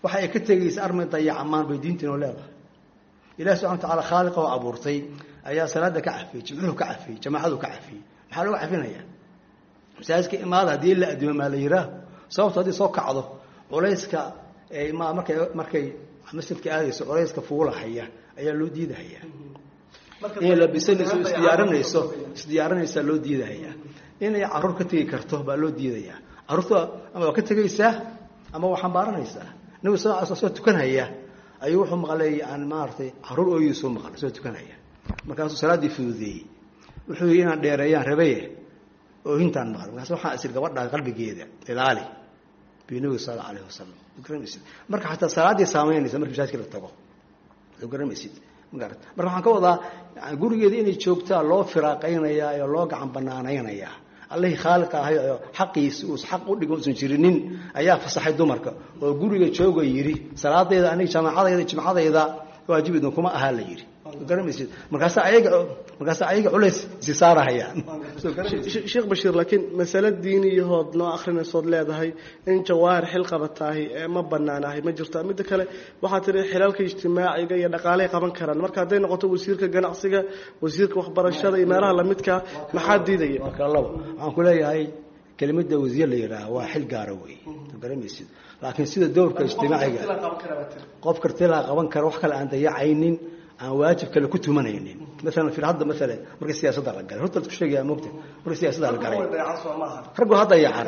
Speaker 5: waxa ay ka tegaysa armay dayacamaan bay diintiinoo leedahay ilaahi subxana watacaala khaaliqa oo abuurtay ayaa salaada ka cafiyey jimcuhu ka cafiyey jamaacadu ka cafiyey maxaa looga cafinayaa masaajidka imaada haddii la adimo maa la yidhaah sababto haddii soo kacdo culayska ma markay markay masjidka aadayso culayska fuulahaya ayaa loo diidahayaa inay labisanayso isdiyaarinayso isdiyaarinaysaa loo diidahayaa inay carruur ka tegi karto baa loo diidayaa carruurta ama waa ka tegaysaa ama waa xambaaranaysaa nabigu sal lla sl soo tukanhaya ayuu wuxuu maqlay aan maaragtay carruur ooyii soo maqlay soo tukanhaya markaasuu salaaddii fududeeyey wuxuu yidhi inaan dheereeyaan rabaye oohintaan maqlay markaas waxaan isir gabadhaa qalbigeeda ilaali bi nabigu sal alla alayh wasalam garanaysid marka xataa salaaddii saamaynaysa markii masaajidka la tago soo garanaysid magarad marka waxaan ka wadaa gurigeeda inay joogtaa loo firaaqaynayaa oo loo gacan banaanaynayaa allihii khaaliqa ahay oo xaqiisa uu xaq u dhigo uusan jirinin ayaa fasaxay dumarka oo guriga jooga yidhi salaadeeda aniga jaamacadayda jimcadayda waajib idin kuma ahaa la yidhi garanaysid markaas ayaga markaas ayaga culays si saarahaya
Speaker 12: sheekh bashiir laakiin mas'ala diiniyahood noo akhrinaysood leedahay in jawaahir xil qabataahi ma banaanahay ma jirto midda kale waxaa tiri xilalka ijtimaaciga iyo dhaqaalaha qaban karaan marka haday noqoto wasiirka ganacsiga wasiirka waxbarashada iyo meelaha la midka maxaa diidaya
Speaker 5: marka laba waxaan ku leeyahay kelimada wasiir la yiraahdo waa xil gaar ah way garanaysid laakiin sida doorka ijtimaaciga qof kartila qaban karo wax kale aan dayacaynin aan waajib kale ku tumanaynin مثلا في هذا مثلا مركز سياسة على الجال هرت تكشف يا مبتة مركز سياسة على الجال رجوا هذا يعان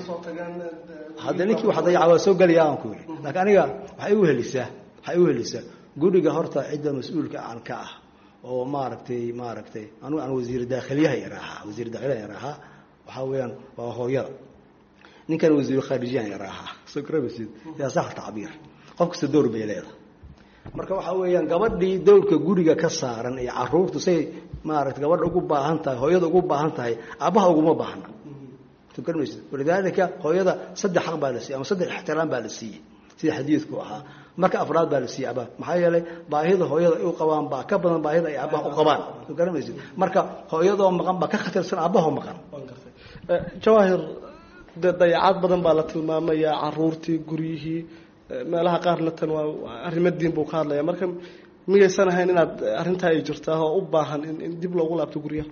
Speaker 5: هذا نيكي وحده يعوى سوق لي يا أنكول لكن أنا حيوه لسه حيوه لسه قولي جهرت عدة مسؤول عن كاه أو ما ركتي ما ركتي أنا أنا وزير داخلية يراها وزير داخلية يراها وحاويا وهو يرى نين كان وزير خارجية يراها سكر بس يا صح تعبير قفك الدور بيلاده marka waxa weeyaan gabadhii dawlka guriga ka saaran ee caruurtu say maaragtay gabadha ugu baahan tahay hooyada ugu baahan tahay aabaha ugu ma baahna tukarmaysid walidaalka hooyada saddex xaq baa la siiyay ama saddex ixtiraam baa la siiyay sida xadiidku ahaa marka afraad baa la siiyay aba maxaa yeelay baahida hooyada ay u qabaan baa ka badan baahida ay aabaha u qabaan tukarmaysid marka hooyada oo maqan ba ka khatarsan aabaha maqan
Speaker 12: jawaahir dayacaad badan baa la tilmaamaya caruurtii guriyihii meelaha qaarna tan waa arrimo diin buu ka hadlaya marka miyaysan ahayn inaad arrintaa ay jirtaa oo u baahan in dib loogu laabto guryaha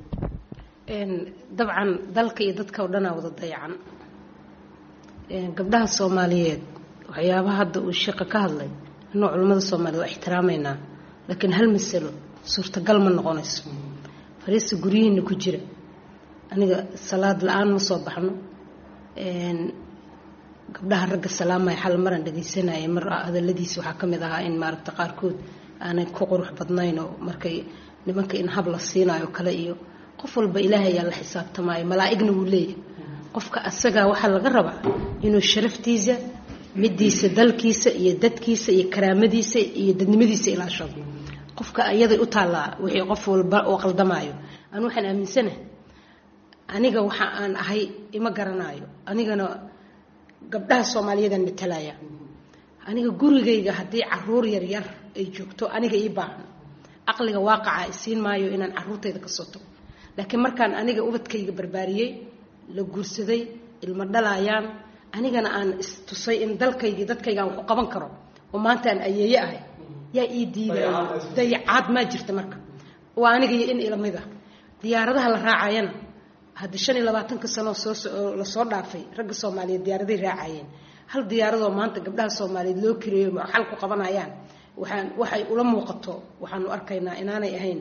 Speaker 6: dabcan dalka iyo dadka oo dhan wada dayacan gabdhaha Soomaaliyeed waxyaabaha hadda uu shaqo ka hadlay inuu culimada Soomaaliyeed ixtiraamayna laakiin hal mas'alo suurtagal ma noqonayso fariisa guryihiina ku jira aniga salaad la'aan ma soo baxno gabdhaha ragga salaamay xal maran dhageysanay mar hadaladiisa waxa kamid ahaa in maaragta qaarkood aanay ku qurux badnayn oo markay nimanka in hab la siinayo kale iyo qof walba ilaahay ayaa la xisaabtamay malaa'igna uu leeyahay qofka asaga waxa laga rabaa inuu sharaftiisa midiisa dalkiisa iyo dadkiisa iyo karaamadiisa iyo dadnimadiisa ilaashado qofka ayada u taala wixii qof walba oo qaldamayo aan waxaan aaminsanahay aniga waxa aan ahay ima garanayo anigana gabdhaha Soomaaliyeed aan matalaya aniga gurigayga hadii caruur yar yar ay joogto aniga ii baahan aqliga waaqaca isiin maayo inaan caruurtayda ka soo tago laakiin markaan aniga ubadkayga barbaariyay la guursaday ilma dhalayaan anigana aan istusay in dalkayga dadkayga aan ku qaban karo oo maanta aan ayeeye ahay yaa ii diiday dayacaad ma jirto marka waa aniga in ilmada diyaaradaha la raacayana hadda shan iyo labaatan ka sano soo la soo dhaafay ragga Soomaaliyeed diyaaraday raacayeen hal diyaarado maanta gabdhaha Soomaaliyeed loo kireeyo xal ku qabanayaan waxaan waxay ula muuqato waxaanu arkaynaa inaanay ahayn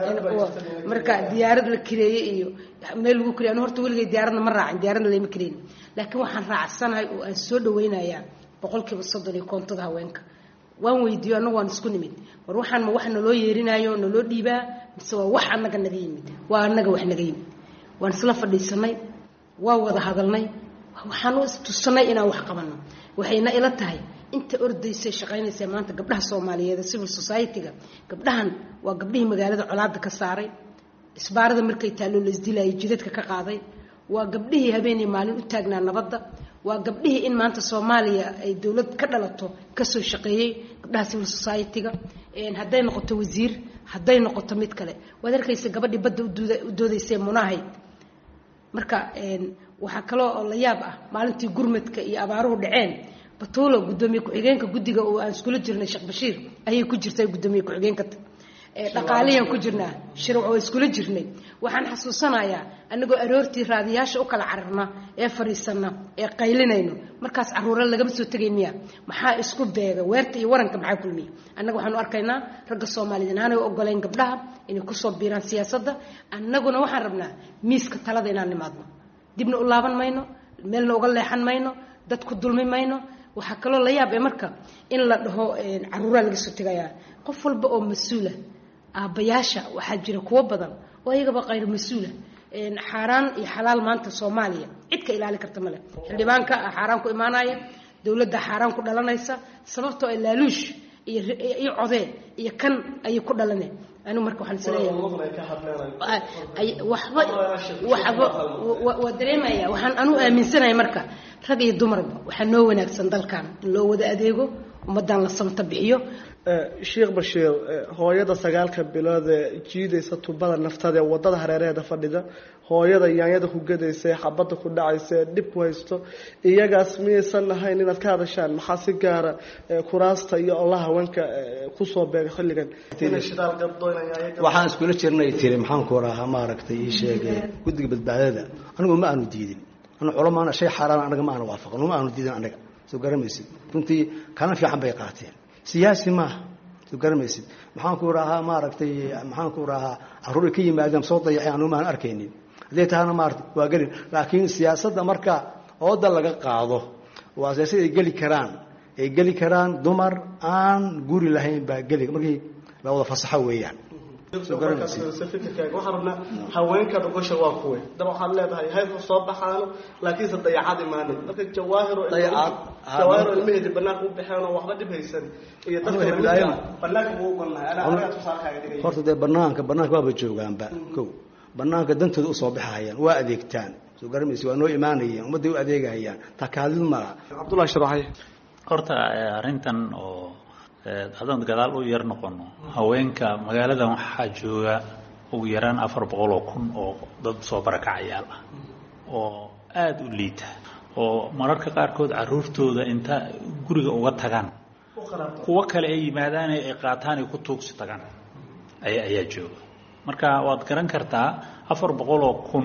Speaker 6: marka diyaarad la kireeyay iyo meel lagu kireeyo horta waligeed diyaaradna ma raacin diyaaradna leema kireeyin laakiin waxaan raacsanahay oo aan soo dhaweynayaa boqolkiiba soddon iyo kontonka haweenka waan weydiiyo anagu waan isku nimid war waxaan ma wax naloo yeerinayo naloo dhiibaa mise waa wax anaga naga yimid waa anaga wax naga yimid waan isla fadhiisanay waa wada hadalnay waxaan u istusnay inaan wax qabano waxayna ila tahay inta ordaysay shaqaynaysa maanta gabdhaha Soomaaliyeed civil society-ga gabdhahan waa gabdhihii magaalada colaadda ka saaray isbaarada markay taalo la isdilay jidadka ka qaaday waa gabdhihii habeenii maalin u taagnaa nabadda waa gabdhihii in maanta Soomaaliya ay dawlad ka dhalato ka soo shaqeeyay gabdhaha civil society-ga een haday noqoto wasiir haday noqoto mid kale waad arkaysa gabadhii badda u doodaysay munaahid marka een waxa kale oo la yaab ah maalintii gurmadka iyo abaaruhu dhaceen batuulo gudoomiye ku-xigeenka guddiga oo aan iskula jirnay sheekh bashiir ayay ku jirtay gudoomiye ku-xigeenka dhaqaaliyan ku jirnaa shirwac oo iskula jirnay waxaan xasuusanayaa anagoo aroortii raadiyaasha u kala cararna ee fariisana ee qaylinayno markaas caruura lagama soo tagay miya maxaa isku beega weerta iyo waranka maxaa kulmiya annaga waxaanu arkaynaa ragga Soomaaliyeed aanay ogoleen gabdhaha inay ku soo biiraan siyaasadda annaguna waxaan rabnaa miiska talada inaan nimaadno dibna u laaban mayno meelna uga leexan mayno dadku dulmi mayno waxa kale la yaab ee marka in la dhaho caruura laga soo tagayaa qof walba oo mas'uula aabayaasha waxaa jira kuwa badan oo iyagaba qayr mas'uula een xaraan iyo xalaal maanta Soomaaliya cid ka ilaali karta male xildhibaanka xaraan ku imaanaya dawladda xaraan ku dhalanaysa sababtoo ay laaluush iyo iyo codee iyo kan ay ku dhalanay anu marka waxaan isleeyahay waxba waxba waa dareemaya waxaan anu aaminsanahay marka rag iyo dumarba waxa noo wanaagsan dalkan in loo wada adeego ummadan la samta bixiyo
Speaker 12: sheekh bashiir hooyada sagaalka bilood ee jiidaysa tubada naftada ee wadada hareeraheeda fadhida hooyada yaanyada ku gadaysa xabada ku dhacaysa dib ku haysto iyagaas miyaysan ahayn inaad ka hadashaan maxaa si gaara kuraasta iyo Allah haweenka ku soo beega xilligan
Speaker 5: waxaan iskula jirnay tiri maxaan ku rahaa ma aragtay ii sheegay guddiga badbaadada anigu ma aanu diidin anu culamaana shay xaraan anaga ma aanu waafaqno ma aanu diidin anaga soo garamaysid runtii kana fiican bay qaateen siyaasi ma soo garamaysid maxaan ku rahaa ma aragtay maxaan ku rahaa caruur ka yimaadeen soo dayacay anu ma aan arkaynin hadii taana ma aragtay waa gali laakiin siyaasadda marka ooda laga qaado waa siyaasadda ay gali karaan ay gali karaan dumar aan guri lahayn baa gali markii la wada fasaxo weeyaan
Speaker 12: waxaan rabnaa haweenka dhaqasho waa kuwe dab waxaad leedahay hay'ad soo baxaano laakiin sa dayacad imaanay dadka jawaahiro dayacad jawaahiro ilmaheeda banaanka u bixeen oo waxba dhib haysan iyo dadka banaanka uu qolnahay ana anaga tusaarkaaga dhigay
Speaker 5: horta de banaanka banaanka waa joogaanba kow banaanka dantooda u soo baxayaan waa adeegtaan soo garamaysi waa noo imaanayeen ummadda u adeegayaan takaalid ma
Speaker 12: Abdullah Sharaxay
Speaker 14: horta arintan oo haddaan gadaal u yar noqono haweenka magaaladan waxaa jooga ugu yaraan afar boqol oo kun oo dad soo barakacayaal ah oo aad u liita oo mararka qaarkood caruurtooda inta guriga uga tagaan kuwa kale ay yimaadaan ay qaataan ay ku tuugsi tagaan ayaa ayaa jooga marka waad garan kartaa afar boqol oo kun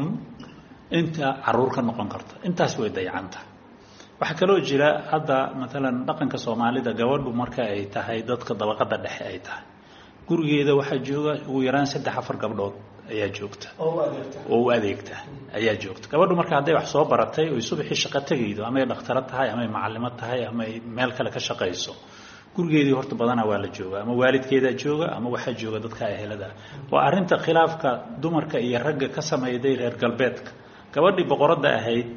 Speaker 14: inta caruur ka noqon karta intaas way dayacanta waxa kaloo jira hadda midalan dhaqanka Soomaalida gabadhu marka ay tahay dadka dabaqada dhexe ay tahay gurigeeda waxa jooga ugu yaraan saddex afar gabdhood ayaa joogta oo adeegta oo adeegta ayaa joogta gabadhu marka haday wax soo baratay oo subaxii shaqo tagaydo ama ay dhakhtar tahay ama ay macallimo tahay ama ay meel kale ka shaqeyso gurigeedii horta badana waa la jooga ama waalidkeeda jooga ama waxa jooga dadka ehelada waa arinta khilaafka dumarka iyo ragga ka sameeyay reer galbeedka gabadhii boqorada ahayd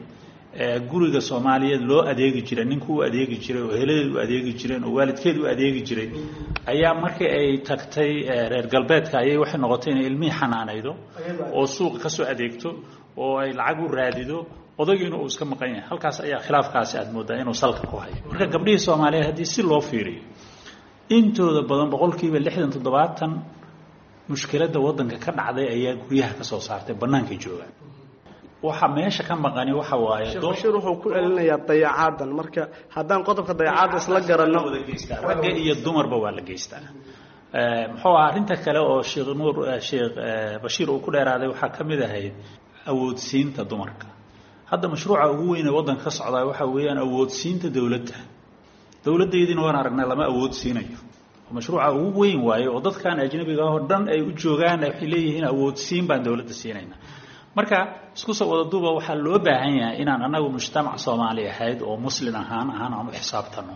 Speaker 14: guriga Soomaaliyeed loo adeegi jiray ninku u adeegi jiray oo heladeedu u adeegi jireen oo waalidkeedu u adeegi jiray ayaa markii ay tagtay reer galbeedka ayay waxay noqotay in ilmihi xanaanaydo oo suuqa ka soo adeegto oo ay lacag u raadido odagiina uu iska maqan yahay halkaas ayaa khilaafkaasi aad moodaa inuu salka ku hayo marka gabdhihii Soomaaliyeed hadii si loo fiiriyo intooda badan boqolkiiba lixdan toddobaatan mushkiladda wadanka ka dhacday ayaa guryaha ka soo saartay banaanka joogaan waxa meesha ka maqani waxa waaye
Speaker 12: Bashir wuxuu ku celinayaa dayacadan marka hadaan qodobka dayacaad isla garanno
Speaker 14: rag iyo dumarba waa la geystaa ee muxuu arinta kale oo Sheekh Nuur Sheekh Bashir uu ku dheeraaday waxa kamid ahayd awoodsiinta dumarka hadda mashruuca ugu weyn ee wadanka ka socda waxa weeyaan awoodsiinta dawladda dawladdeedina waan aragnay lama awoodsiinayo mashruuca ugu weyn waaye oo dadkan ajnabiga ah oo dhan ay u joogaan ay leeyihiin awoodsiin baan dawladda siinayna marka isku soo wada duuba waxa loo baahan yahay inaan anagu mujtamac Soomaali ahayd oo muslim ahaan ahaan aan u xisaabtano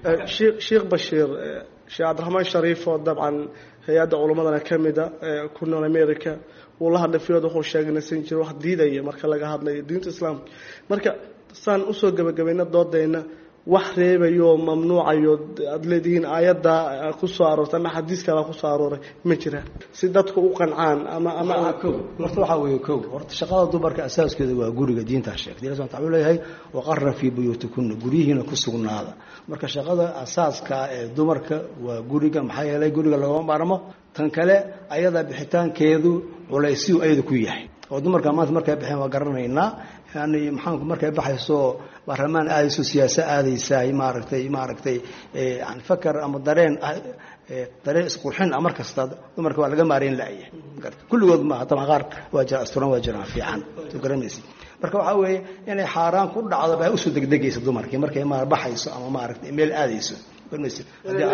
Speaker 12: Sheekh Bashir Sheekh Abdurrahman Sharif oo dabcan hay'adda culimadana kamida ku nool America walaha hadda fiirado wuxuu sheegay in jiro wax diidaya marka laga hadlayo diinta Islaamka marka saan u soo gabagabayna doodayna wax reebayo mamnuucayo adleediin aayada ku soo aroortay ama xadiiska ku soo arooray ma jira si dadku u qancaan ama ama
Speaker 5: horta waxa weeye kow horta shaqada dumarka asaaskeedu waa guriga diinta sheegtay ilaahay subhanahu wa ta'ala leeyahay wa qarra fi buyutikunna gurihiina ku sugnaada marka shaqada asaaska ee dumarka waa guriga maxay yeelay guriga laga maarmo tan kale ayada bixitaankeedu culaysiyo ayada ku yahay oo dumarka maanta markay baxeen waa garanaynaa yani maxaanku markay baxayso baarlamaan aadayso siyaasa aadaysaay maaragtay maaragtay yani fakar ama dareen dareen isqurxin ah mar kasta dumarka waa laga maarayn laaya kulligood maaha taban qaar waa jira asturan waa jiraan fiican soo garamaysi marka waxaa weeye inay xaaraan ku dhacdo bay usoo degdegaysa dumarkii markay maar baxayso ama maaragtay meel aadayso haddii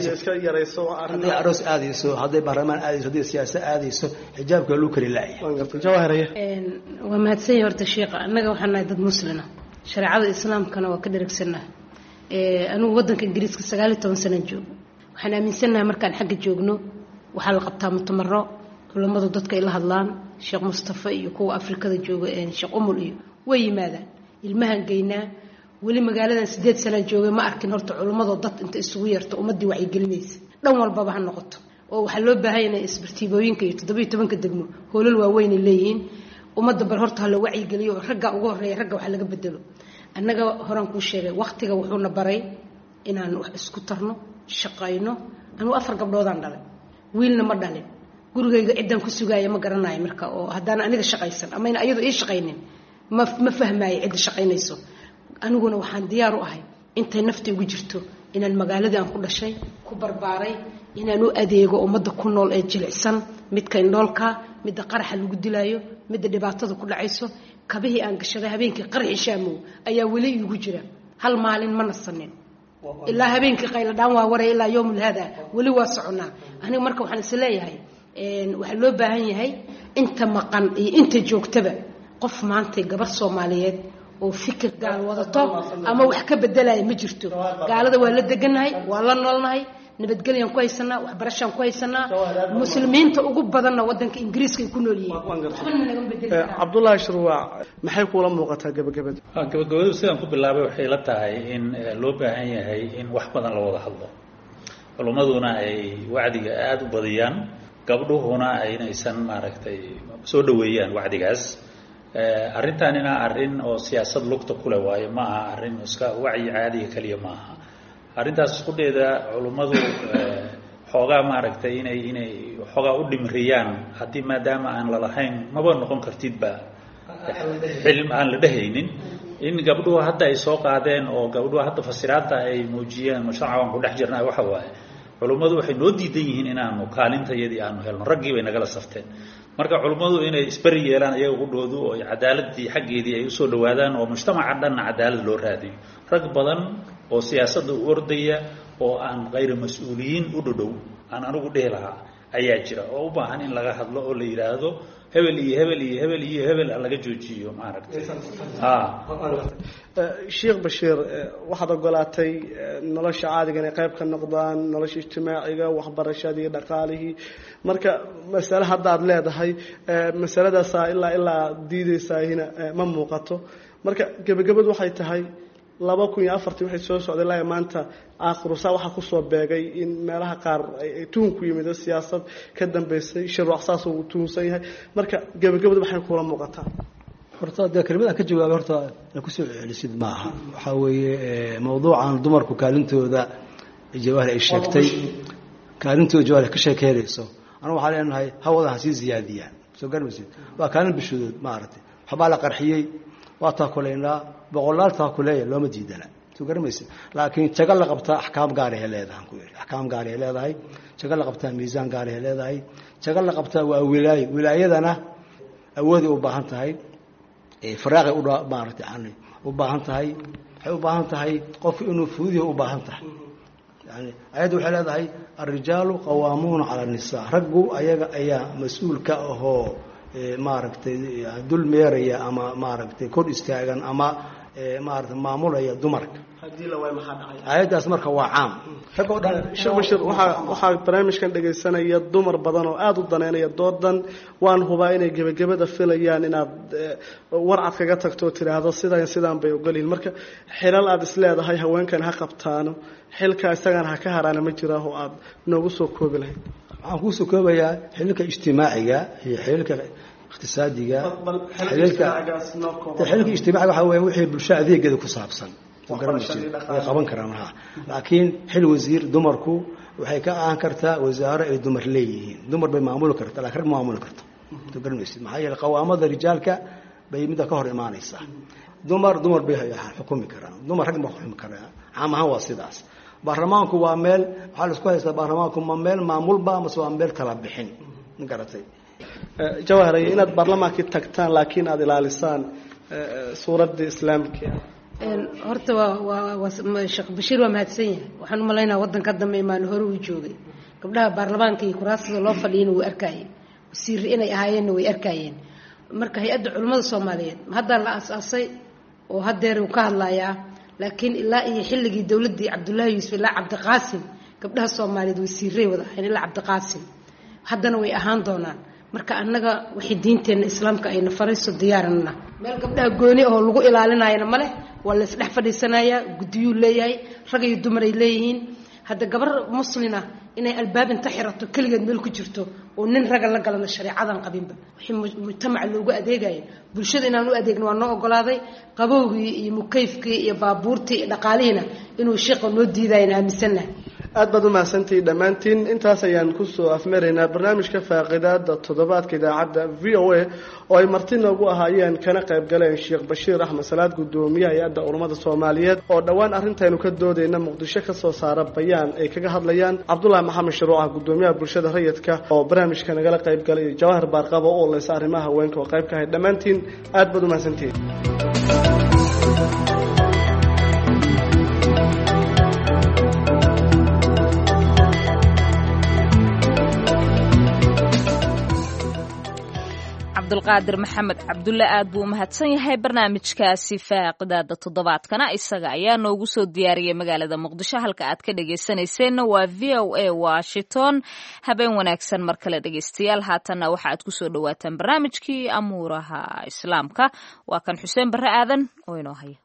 Speaker 5: aroos aadayso hadday baarlamaan aadayso hadday siyaasa aadayso xijaabka loo kari laaya
Speaker 6: waa mahadsanya horta sheekha annaga waxaan nahay dad muslina shareecada islaamkana waa ka dheragsannaha anigu waddanka ingiriiska sagaal iyo toban sanaan joogo waxaan aaminsannahay markaan xagga joogno waxaa la qabtaa mutamaro culammadu dadka ay la hadlaan sheekh mustafa iyo kuwa afrikada jooga sheekh umul iyo way yimaadaan ilmahan geynaa weli magaaladan sideed sanaan joogay ma arkin horta culimmadoo dad inta isugu yeerto ummaddii wacyigelinaysa dhan walbaba ha noqoto oo waxaa loo baahan yahay isbartiibooyinka iyo toddoba iyo tobanka degmo hoolal waaweynay leeyihiin ummadda bal horta ha la wacyigeliyo oo ragga ugu horreeya ragga wax laga bedelo annaga horaan kuu sheegay waqtiga wuxuuna baray inaan wax isku tarno shaqayno anugu afar gabdhoodaan dhalay wiilna ma dhalin gurigayga ciddaan ku sugaaya ma garanayo marka oo haddaan aniga shaqaysan ama ina iyadu ii shaqaynin ma ma fahmaayo cidda shaqaynayso aniguna waxaan diyaar u ahay intay nafti ugu jirto inaan magaaladii aan ku dhashay ku barbaaray inaan u adeego ummadda ku nool ee jilicsan midka indhoolka midda qaraxa lagu dilaayo midda dhibaatada ku dhacayso kabihii aan gashaday habeenkii qaraxi shaamow ayaa weli igu jira hal maalin ma nasanin ilaa habeenkii qayladhaan waa waray ilaa yowmul hada weli waa soconaa aniga marka waxaan is leeyahay waxaa loo baahan yahay inta maqan iyo inta joogtaba qof maanta gabar Soomaaliyeed oo fikir gaal wadato ama wax ka bedelaya ma jirto gaalada waa la deganahay waa la noolnahay nabadgelyan ku haysanaa waxbarashaan ku haysanaa muslimiinta ugu badanna wadanka ingiriiska ay ku nool yihiin
Speaker 12: Cabdullaahi Shirwaac maxay kula muuqataa gabagabada
Speaker 14: gabagabadu sidaan ku bilaabay waxay la tahay in loo baahan yahay in wax badan la wada hadlo culumaduna ay wacdiga aad u badiyaan gabdhuhuna aynaysan maaragtay soo dhaweeyaan wacdigaas arrintaanina arrin oo siyaasad lugta kule waayo ma aha arrin iska wacyi caadiga kaliya ma aha arrintaas isku dheeda culummadu xoogaa maaragtay inay inay xoogaa u dhimriyaan haddii maadaama aan lalahayn maba noqon kartidba xilm aan la dhehaynin in gabdhuhu hadda ay soo qaadeen oo gabdhuhu hadda fasiraadta ay muujiyeen mashruucan ku dhex jirnaa waxa waaye culummadu waxay noo diidan yihiin inaanu kaalintayadii aanu helno raggii bay nagala safteen marka culummadu inay isbari yeelaan iyaga u dhoodu oo cadaaladii xaggeedii ay usoo dhawaadaan oo mujtamaca dhanna cadaalad loo raadiyo rag badan oo siyaasadda u ordaya oo aan qayr mas-uuliyiin u dhodhow aan anigu dhihi lahaa ayaa jira oo u baahan in laga hadlo oo la yidhaahdo hebel iyo hebel iyo hebel iyo hebel laga joojiyo maaragtay
Speaker 12: sheekh Bashiir waxaad ogolaatay nolosha caadiga inay qayb ka noqdaan nolosha ijtimaaciga waxbarashada iyo dhaqaalihii marka mas'ala hadda aad leedahay masaladaas ilaa ilaa diideysayna ma muuqato marka gabagabadu waxay tahay laba kun iyo afar waxay soo socday ilaa maanta aakhirsa waxa ku soo beegay in meelaha qaar ay tuun ku yimid siyaasad ka dambeysay shirwac saas uu tuunsan yahay marka gabagabadu waxay kula muuqataa
Speaker 5: horta de kelmada ka jawaab horta ku soo celisid maaha waxa weeye mawduucan dumarku kaalintooda jawaar ay sheegtay kaalintooda jawaar ka sheekeynayso anu waxa leenahay hawada hasi ziyaadiya soo garmaysid waa kaalin bishudood ma aragtay waxa la qarxiyay waa taa kuleena boqolaal taa kuleeya looma diidana soo garmaysid laakiin jaga la qabta ahkaam gaar ah leedahay ku yiri ahkaam gaar ah leedahay jaga la qabta miisaan gaar ah leedahay jaga la qabta waa wilaay wilaayadana awood u baahan tahay ee faraaqay u baahan tahay u baahan tahay waxay u baahan tahay qof inuu fuudiyo u baahan tahay yani ayadu waxay leedahay ar-rijaalu qawaamuun cala an-nisaa raggu ayaga ayaa mas'uul ka ahoo maaragtay dul meeraya ama maaragtay kor istaagan ama maaragtay maamulaya dumarka
Speaker 12: hadii la way maxaa dhacay
Speaker 5: ayadaas marka waa caam
Speaker 12: rag oo dhan sheekh Bashir waxa waxa barnaamijkan dhageysanaya dumar badan oo aad u daneynaya doodan waan hubaa inay gabagabada filayaan inaad warcad kaga tagto tiraahdo sidaan sidaan bay u galin marka xilal aad isleedahay haweenkan ha qabtaano xilka isagan ha ka haraana ma jiro oo aad noogu soo koobi lahayd
Speaker 5: waxaan ku soo koobayaa xilka ijtimaaciga iyo xilka iqtisaadiga xilka xilka ijtimaaciga waxa weeye wixii bulshada adeegeeda ku saabsan way qaban karaan ha laakiin xil wasiir dumarku waxay ka aan kartaa wasaaro ay dumar leeyihiin dumar bay maamul kartaa laakiin rag maamul kartaa to garanaysid maxaa yeelay qawaamada rijaalka bay midda ka hor imaanaysaa dumar dumar bay xukumi karaan dumar rag ma xukumi karaan caam ahaan waa sidaas baarlamaanku waa meel waxaa la isku haystaa baarlamaanku ma meel maamulba ama waa meel kala bixin ma garatay
Speaker 12: jawaaray inaad baarlamaankii tagtaan laakiin aad ilaalisaan suuradda islaamka
Speaker 6: horta waa waa sheekh bashiir waa mahadsan yahay waxaan u malaynaa waddanka dambe imaan hore uu joogay gabdhaha baarlamaanka iyo kuraasada loo fadhiyana way arkayeen wasiir inay ahaayeenna way arkayeen marka hay-adda culimmada soomaaliyeed haddaa la aas-aasay oo haddeer uu ka hadlayaa laakiin ilaa iyo xilligii dowladdii cabdullaahi yuusuf ilaa cabdiqaasim gabdhaha soomaaliyeed wasiiray wada ahayn ilaa cabdiqaasim haddana way ahaan doonaan marka annaga waxay diinteenna islaamka ayna farayso diyaaranna meel gabdhaha gooni oo lagu ilaalinayana ma leh waa la isdhex fadhiisanayaa guddiyuu leeyahay rag iyo dumar ay leeyihiin hadda gabar muslina inay albaab inta xirato keligeed meel ku jirto oo nin raga la galana shareecadan qabinba wixii mujtamaca loogu adeegaya bulshada inaan u adeegno waa noo ogolaaday qabowgii iyo mukayfkii iyo baabuurtii iyo dhaqaalihiina inuu sheekha noo diidayna aaminsannahay
Speaker 12: aad baad u mahadsantihiin dhammaantiin intaas ayaan kusoo afmaraynaa barnaamijka faaqidaada toddobaadka idaacadda v o a oo ay marti noogu ahaayeen kana qayb galeen sheekh bashiir axmed salaad guddoomiyaha hay-adda culummada soomaaliyeed oo dhowaan arrintaynu ka doodayna muqdisho ka soo saara bayaan ay kaga hadlayaan cabdullaahi maxamed sharuuc ah guddoomiyaha bulshada rayidka oo barnaamijka nagala qayb galay jawaahir baarqaba oo oleysa arrimaha haweenka oo qayb ka ahay dhammaantiin aad baad u mahadsantihiin
Speaker 1: cabdulqaadir maxamed cabdulle aad buu umahadsan yahay barnaamijkaasi faaqidaada toddobaadkana isaga ayaa noogu soo diyaariyay magaalada muqdisho halka aad ka dhagaysanayseena waa v o a washington habeen wanaagsan mar kale dhegaystayaal haatanna waxa aad kusoo dhawaataan barnaamijkii amuuraha islaamka waa kan xuseen barre aadan oo inoo haya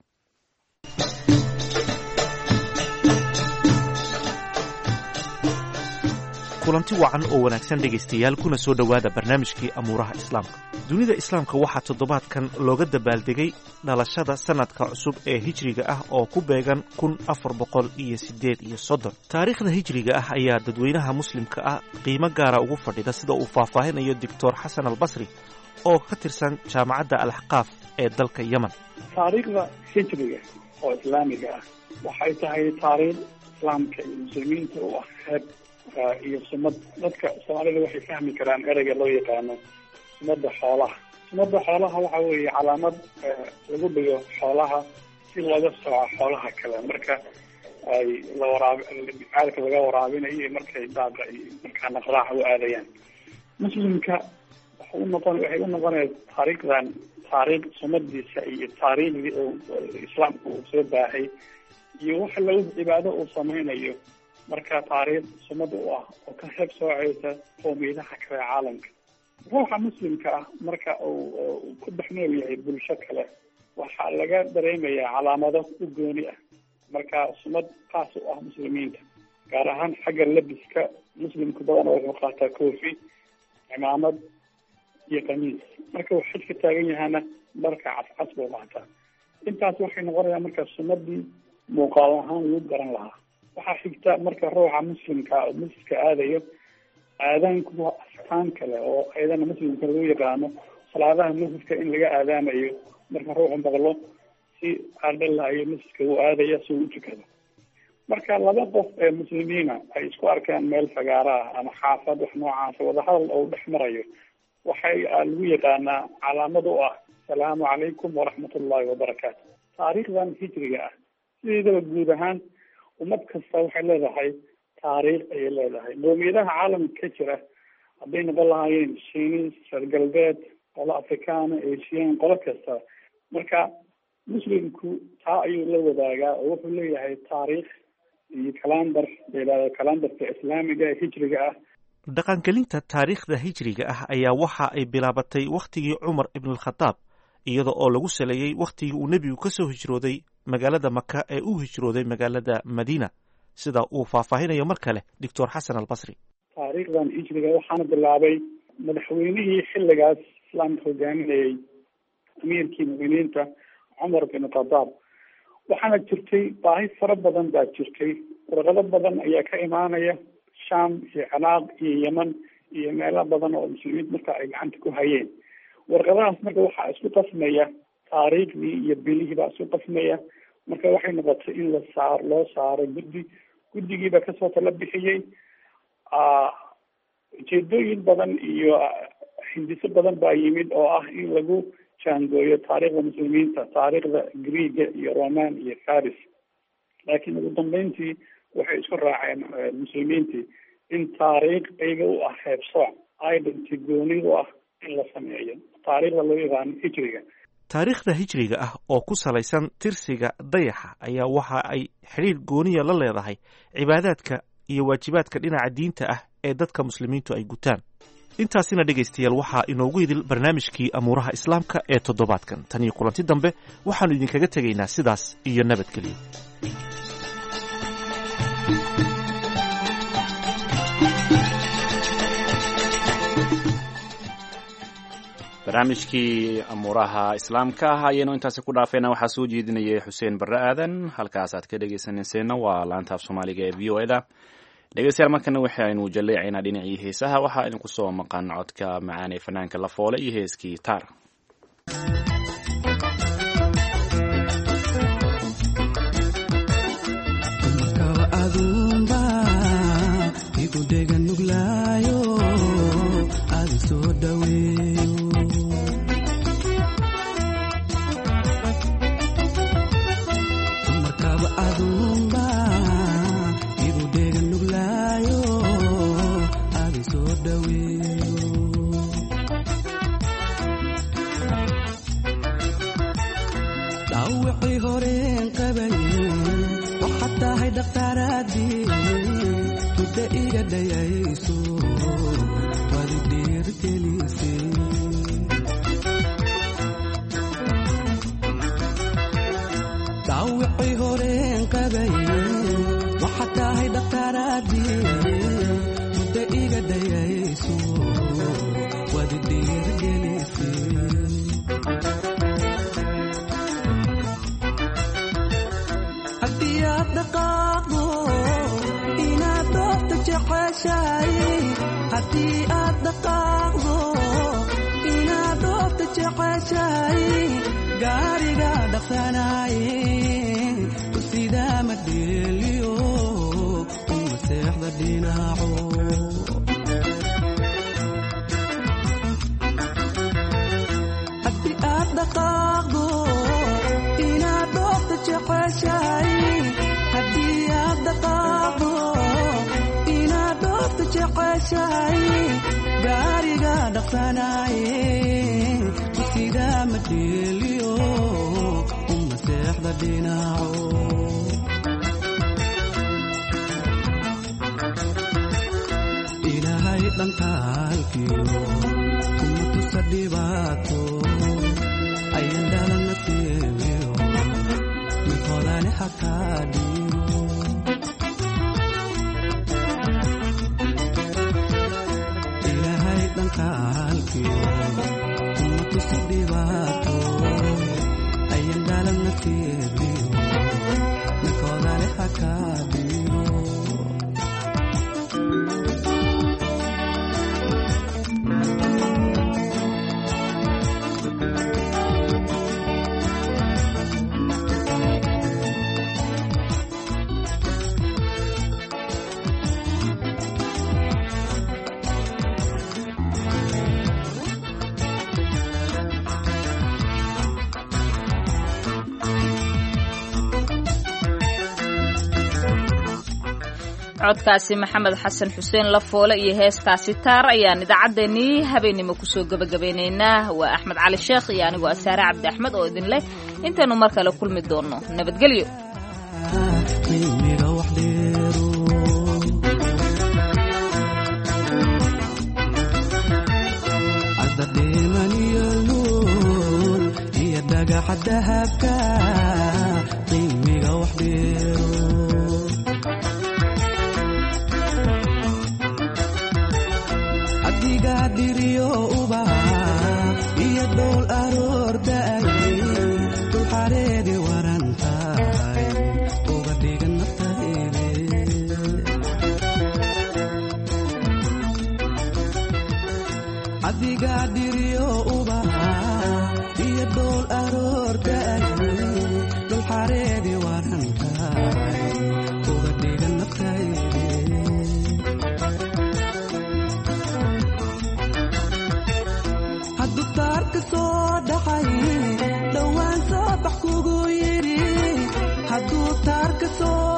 Speaker 15: kulanti wacan oo wanaagsan dhegaystayaal kuna soo dhowaada barnaamijkii amuuraha islaamka dunida islaamka waxaa toddobaadkan looga dabaaldegay dhalashada sannadka cusub ee hijriga ah oo ku beegan kun afar boqol iyo siddeed iyo soddon taariikhda hijriga ah ayaa dadweynaha muslimka ah qiimo gaara ugu fadhida sida uu faahfaahinayo doctor xasan albasri oo ka tirsan jaamacadda alaxqaaf ee dalka yemen
Speaker 16: taariikhda hijriga oo islaamiga ah waxay tahay taariikh islaamka iyo muslimiinta u ah heeb iyo sumad dadka soomaalida waxay fahmi karaan ereyga loo yaqaano sumada xoolaha sumada xoolaha waxa weeye calaamad lagu dhigo xoolaha si looga sooco xoolaha kale marka ay la waraab caalka laga waraabinayo markay daaqa iyo markaa naqraaxa u aadayaan muslimka waxa u noqon waxay u noqonaya taariikhdan taariikh sumadiisa iyo taariikhdii oo islaamka uu soo baahay iyo waxa lagu cibaado uu sameynayo marka taariikh sumad u ah oo ka heeb soocaysa qowmiyadaha kale caalamka ruuxa muslimka ah marka uu ku dhex nool yahay bulsho kale waxaa laga dareemayaa calaamado u gooni ah marka sumad qaas u ah muslimiinta gaar ahaan xagga labiska muslimka badan wuxuu qaataa koofi cimaamad iyo qamiis marka uu xidka taagan yahana dharka cascas buu qaataa intaas waxay noqonayaan marka sumadii muuqaal ahaan lagu garan lahaa waxaa xigta marka ruuxa muslimka oo masjidka aadayo aadaanku waa astaan kale oo ayadana muslimka lagu yaqaano salaadaha masjidka in laga aadaamayo marka ruuxu maqlo si aadhalayo masjidka uu aadaya si uu utukado marka laba qof ee muslimiina ay isku arkaan meel fagaara ah ama xaafad wax noocaas wadahadal oo dhex marayo waxay lagu yaqaanaa calaamad u ah asalaamu calaykum waraxmatullahi wabarakaatu taariikhdan hijriga ah sideedaba guud ahaan ummad kasta waxay leedahay taariikh ayay leedahay qowmiyadaha caalamka ka jira hadday noqon lahaayeen shiinis reer galbeed qolo afrikaana asian qolo kasta marka muslimku taa ayuu la wadaagaa oo wuxuu leeyahay taariikh iyo kalandar layidhahdo kalandarka islaamiga ee hijriga ah
Speaker 15: dhaqangelinta taariikhda hijriga ah ayaa waxa ay bilaabatay wakhtigii cumar ibnalkhadaab iyada oo lagu saleeyey wakhtigii uu nebigu ka soo hijrooday magaalada maka ee u hijrooday magaalada madiina sida uu faahfaahinayo mar kale doctor xasan albasri
Speaker 16: taariikhdan hijriga waxaana bilaabay madaxweynihii xilligaas islaamka hogaaminayay amiirkii muminiinta cumar bin khadaab waxaana jirtay baahi fara badan baa jirtay warqado badan ayaa ka imaanaya sham iyo ciraaq iyo yemen iyo meelo badan oo muslimiinta marka ay gacanta ku hayeen. warqadahaas marka waxaa isku qasmaya taariikhdii iyo bilihii baa isku qasmaya, marka waxay noqotay in la saar loo saaro guddi. guddigiiba kasoo tala bixiyey ujeedooyin badan iyo hindiso badan baa yimid oo ah in lagu jaangooyo taariikhda muslimiinta, taariikhda Greega iyo Roman iyo Faris. laakiin ugu dambeyntii waxay isku raaceen muslimiintii in taariikh iyaga u ah heebsooc identity gooni u ah in la sameeyo, taariikhda loo yaqaano hijriga.
Speaker 15: taariikhda hijriga ah oo ku salaysan tirsiga dayaxa ayaa waxa ay xidhiir gooniya la leedahay cibaadaadka iyo waajibaadka dhinaca diinta ah ee dadka muslimiintu ay gutaan. intaasina dhegaystayaal waxaa inoogu idil barnaamijkii amuuraha islaamka ee toddobaadkan. tan iyo kulanti dambe waxaannu idinkaga tegaynaa sidaas iyo nabadgelyo.
Speaker 2: barnaamijkii amuuraha islaamka ah ayaynu intaasi ku dhaafayna. waxaa soo jeedinayay xuseen barre aadan. halkaas aad ka dhegaysanayseena waa laanta af soomaaliga ee v o eda. dhegeystayaal markana waxaynu jaleecaynaa dhinacii heesaha. waxaa idinku soo maqan codka macaan ee fanaanka Lafoole iyo heeskii Taar.
Speaker 1: codkaasi maxamed xasan xuseen Lafoole iyo heestaasi Taar ayaan idaacaddeenii habeenimo kusoo gabagabeynaynaa. waa Axmed Cali Sheekh iyo anigoo Asaare Cabdi Axmed oo idin leh intaanu mar kale kulmi doono. nabadgelyo.
Speaker 17: diriyo uba iyo dool aroor daay dul xareedi warantaay uga dhigan naftayde adiga dhiriyo ubaha iyo dhool aroor da'ay dhul xareedi waran tahay uga dhigan naftayde hadduu taarka soo dhacay dhowaan soo bax kugu yidhi hadduu taarka soo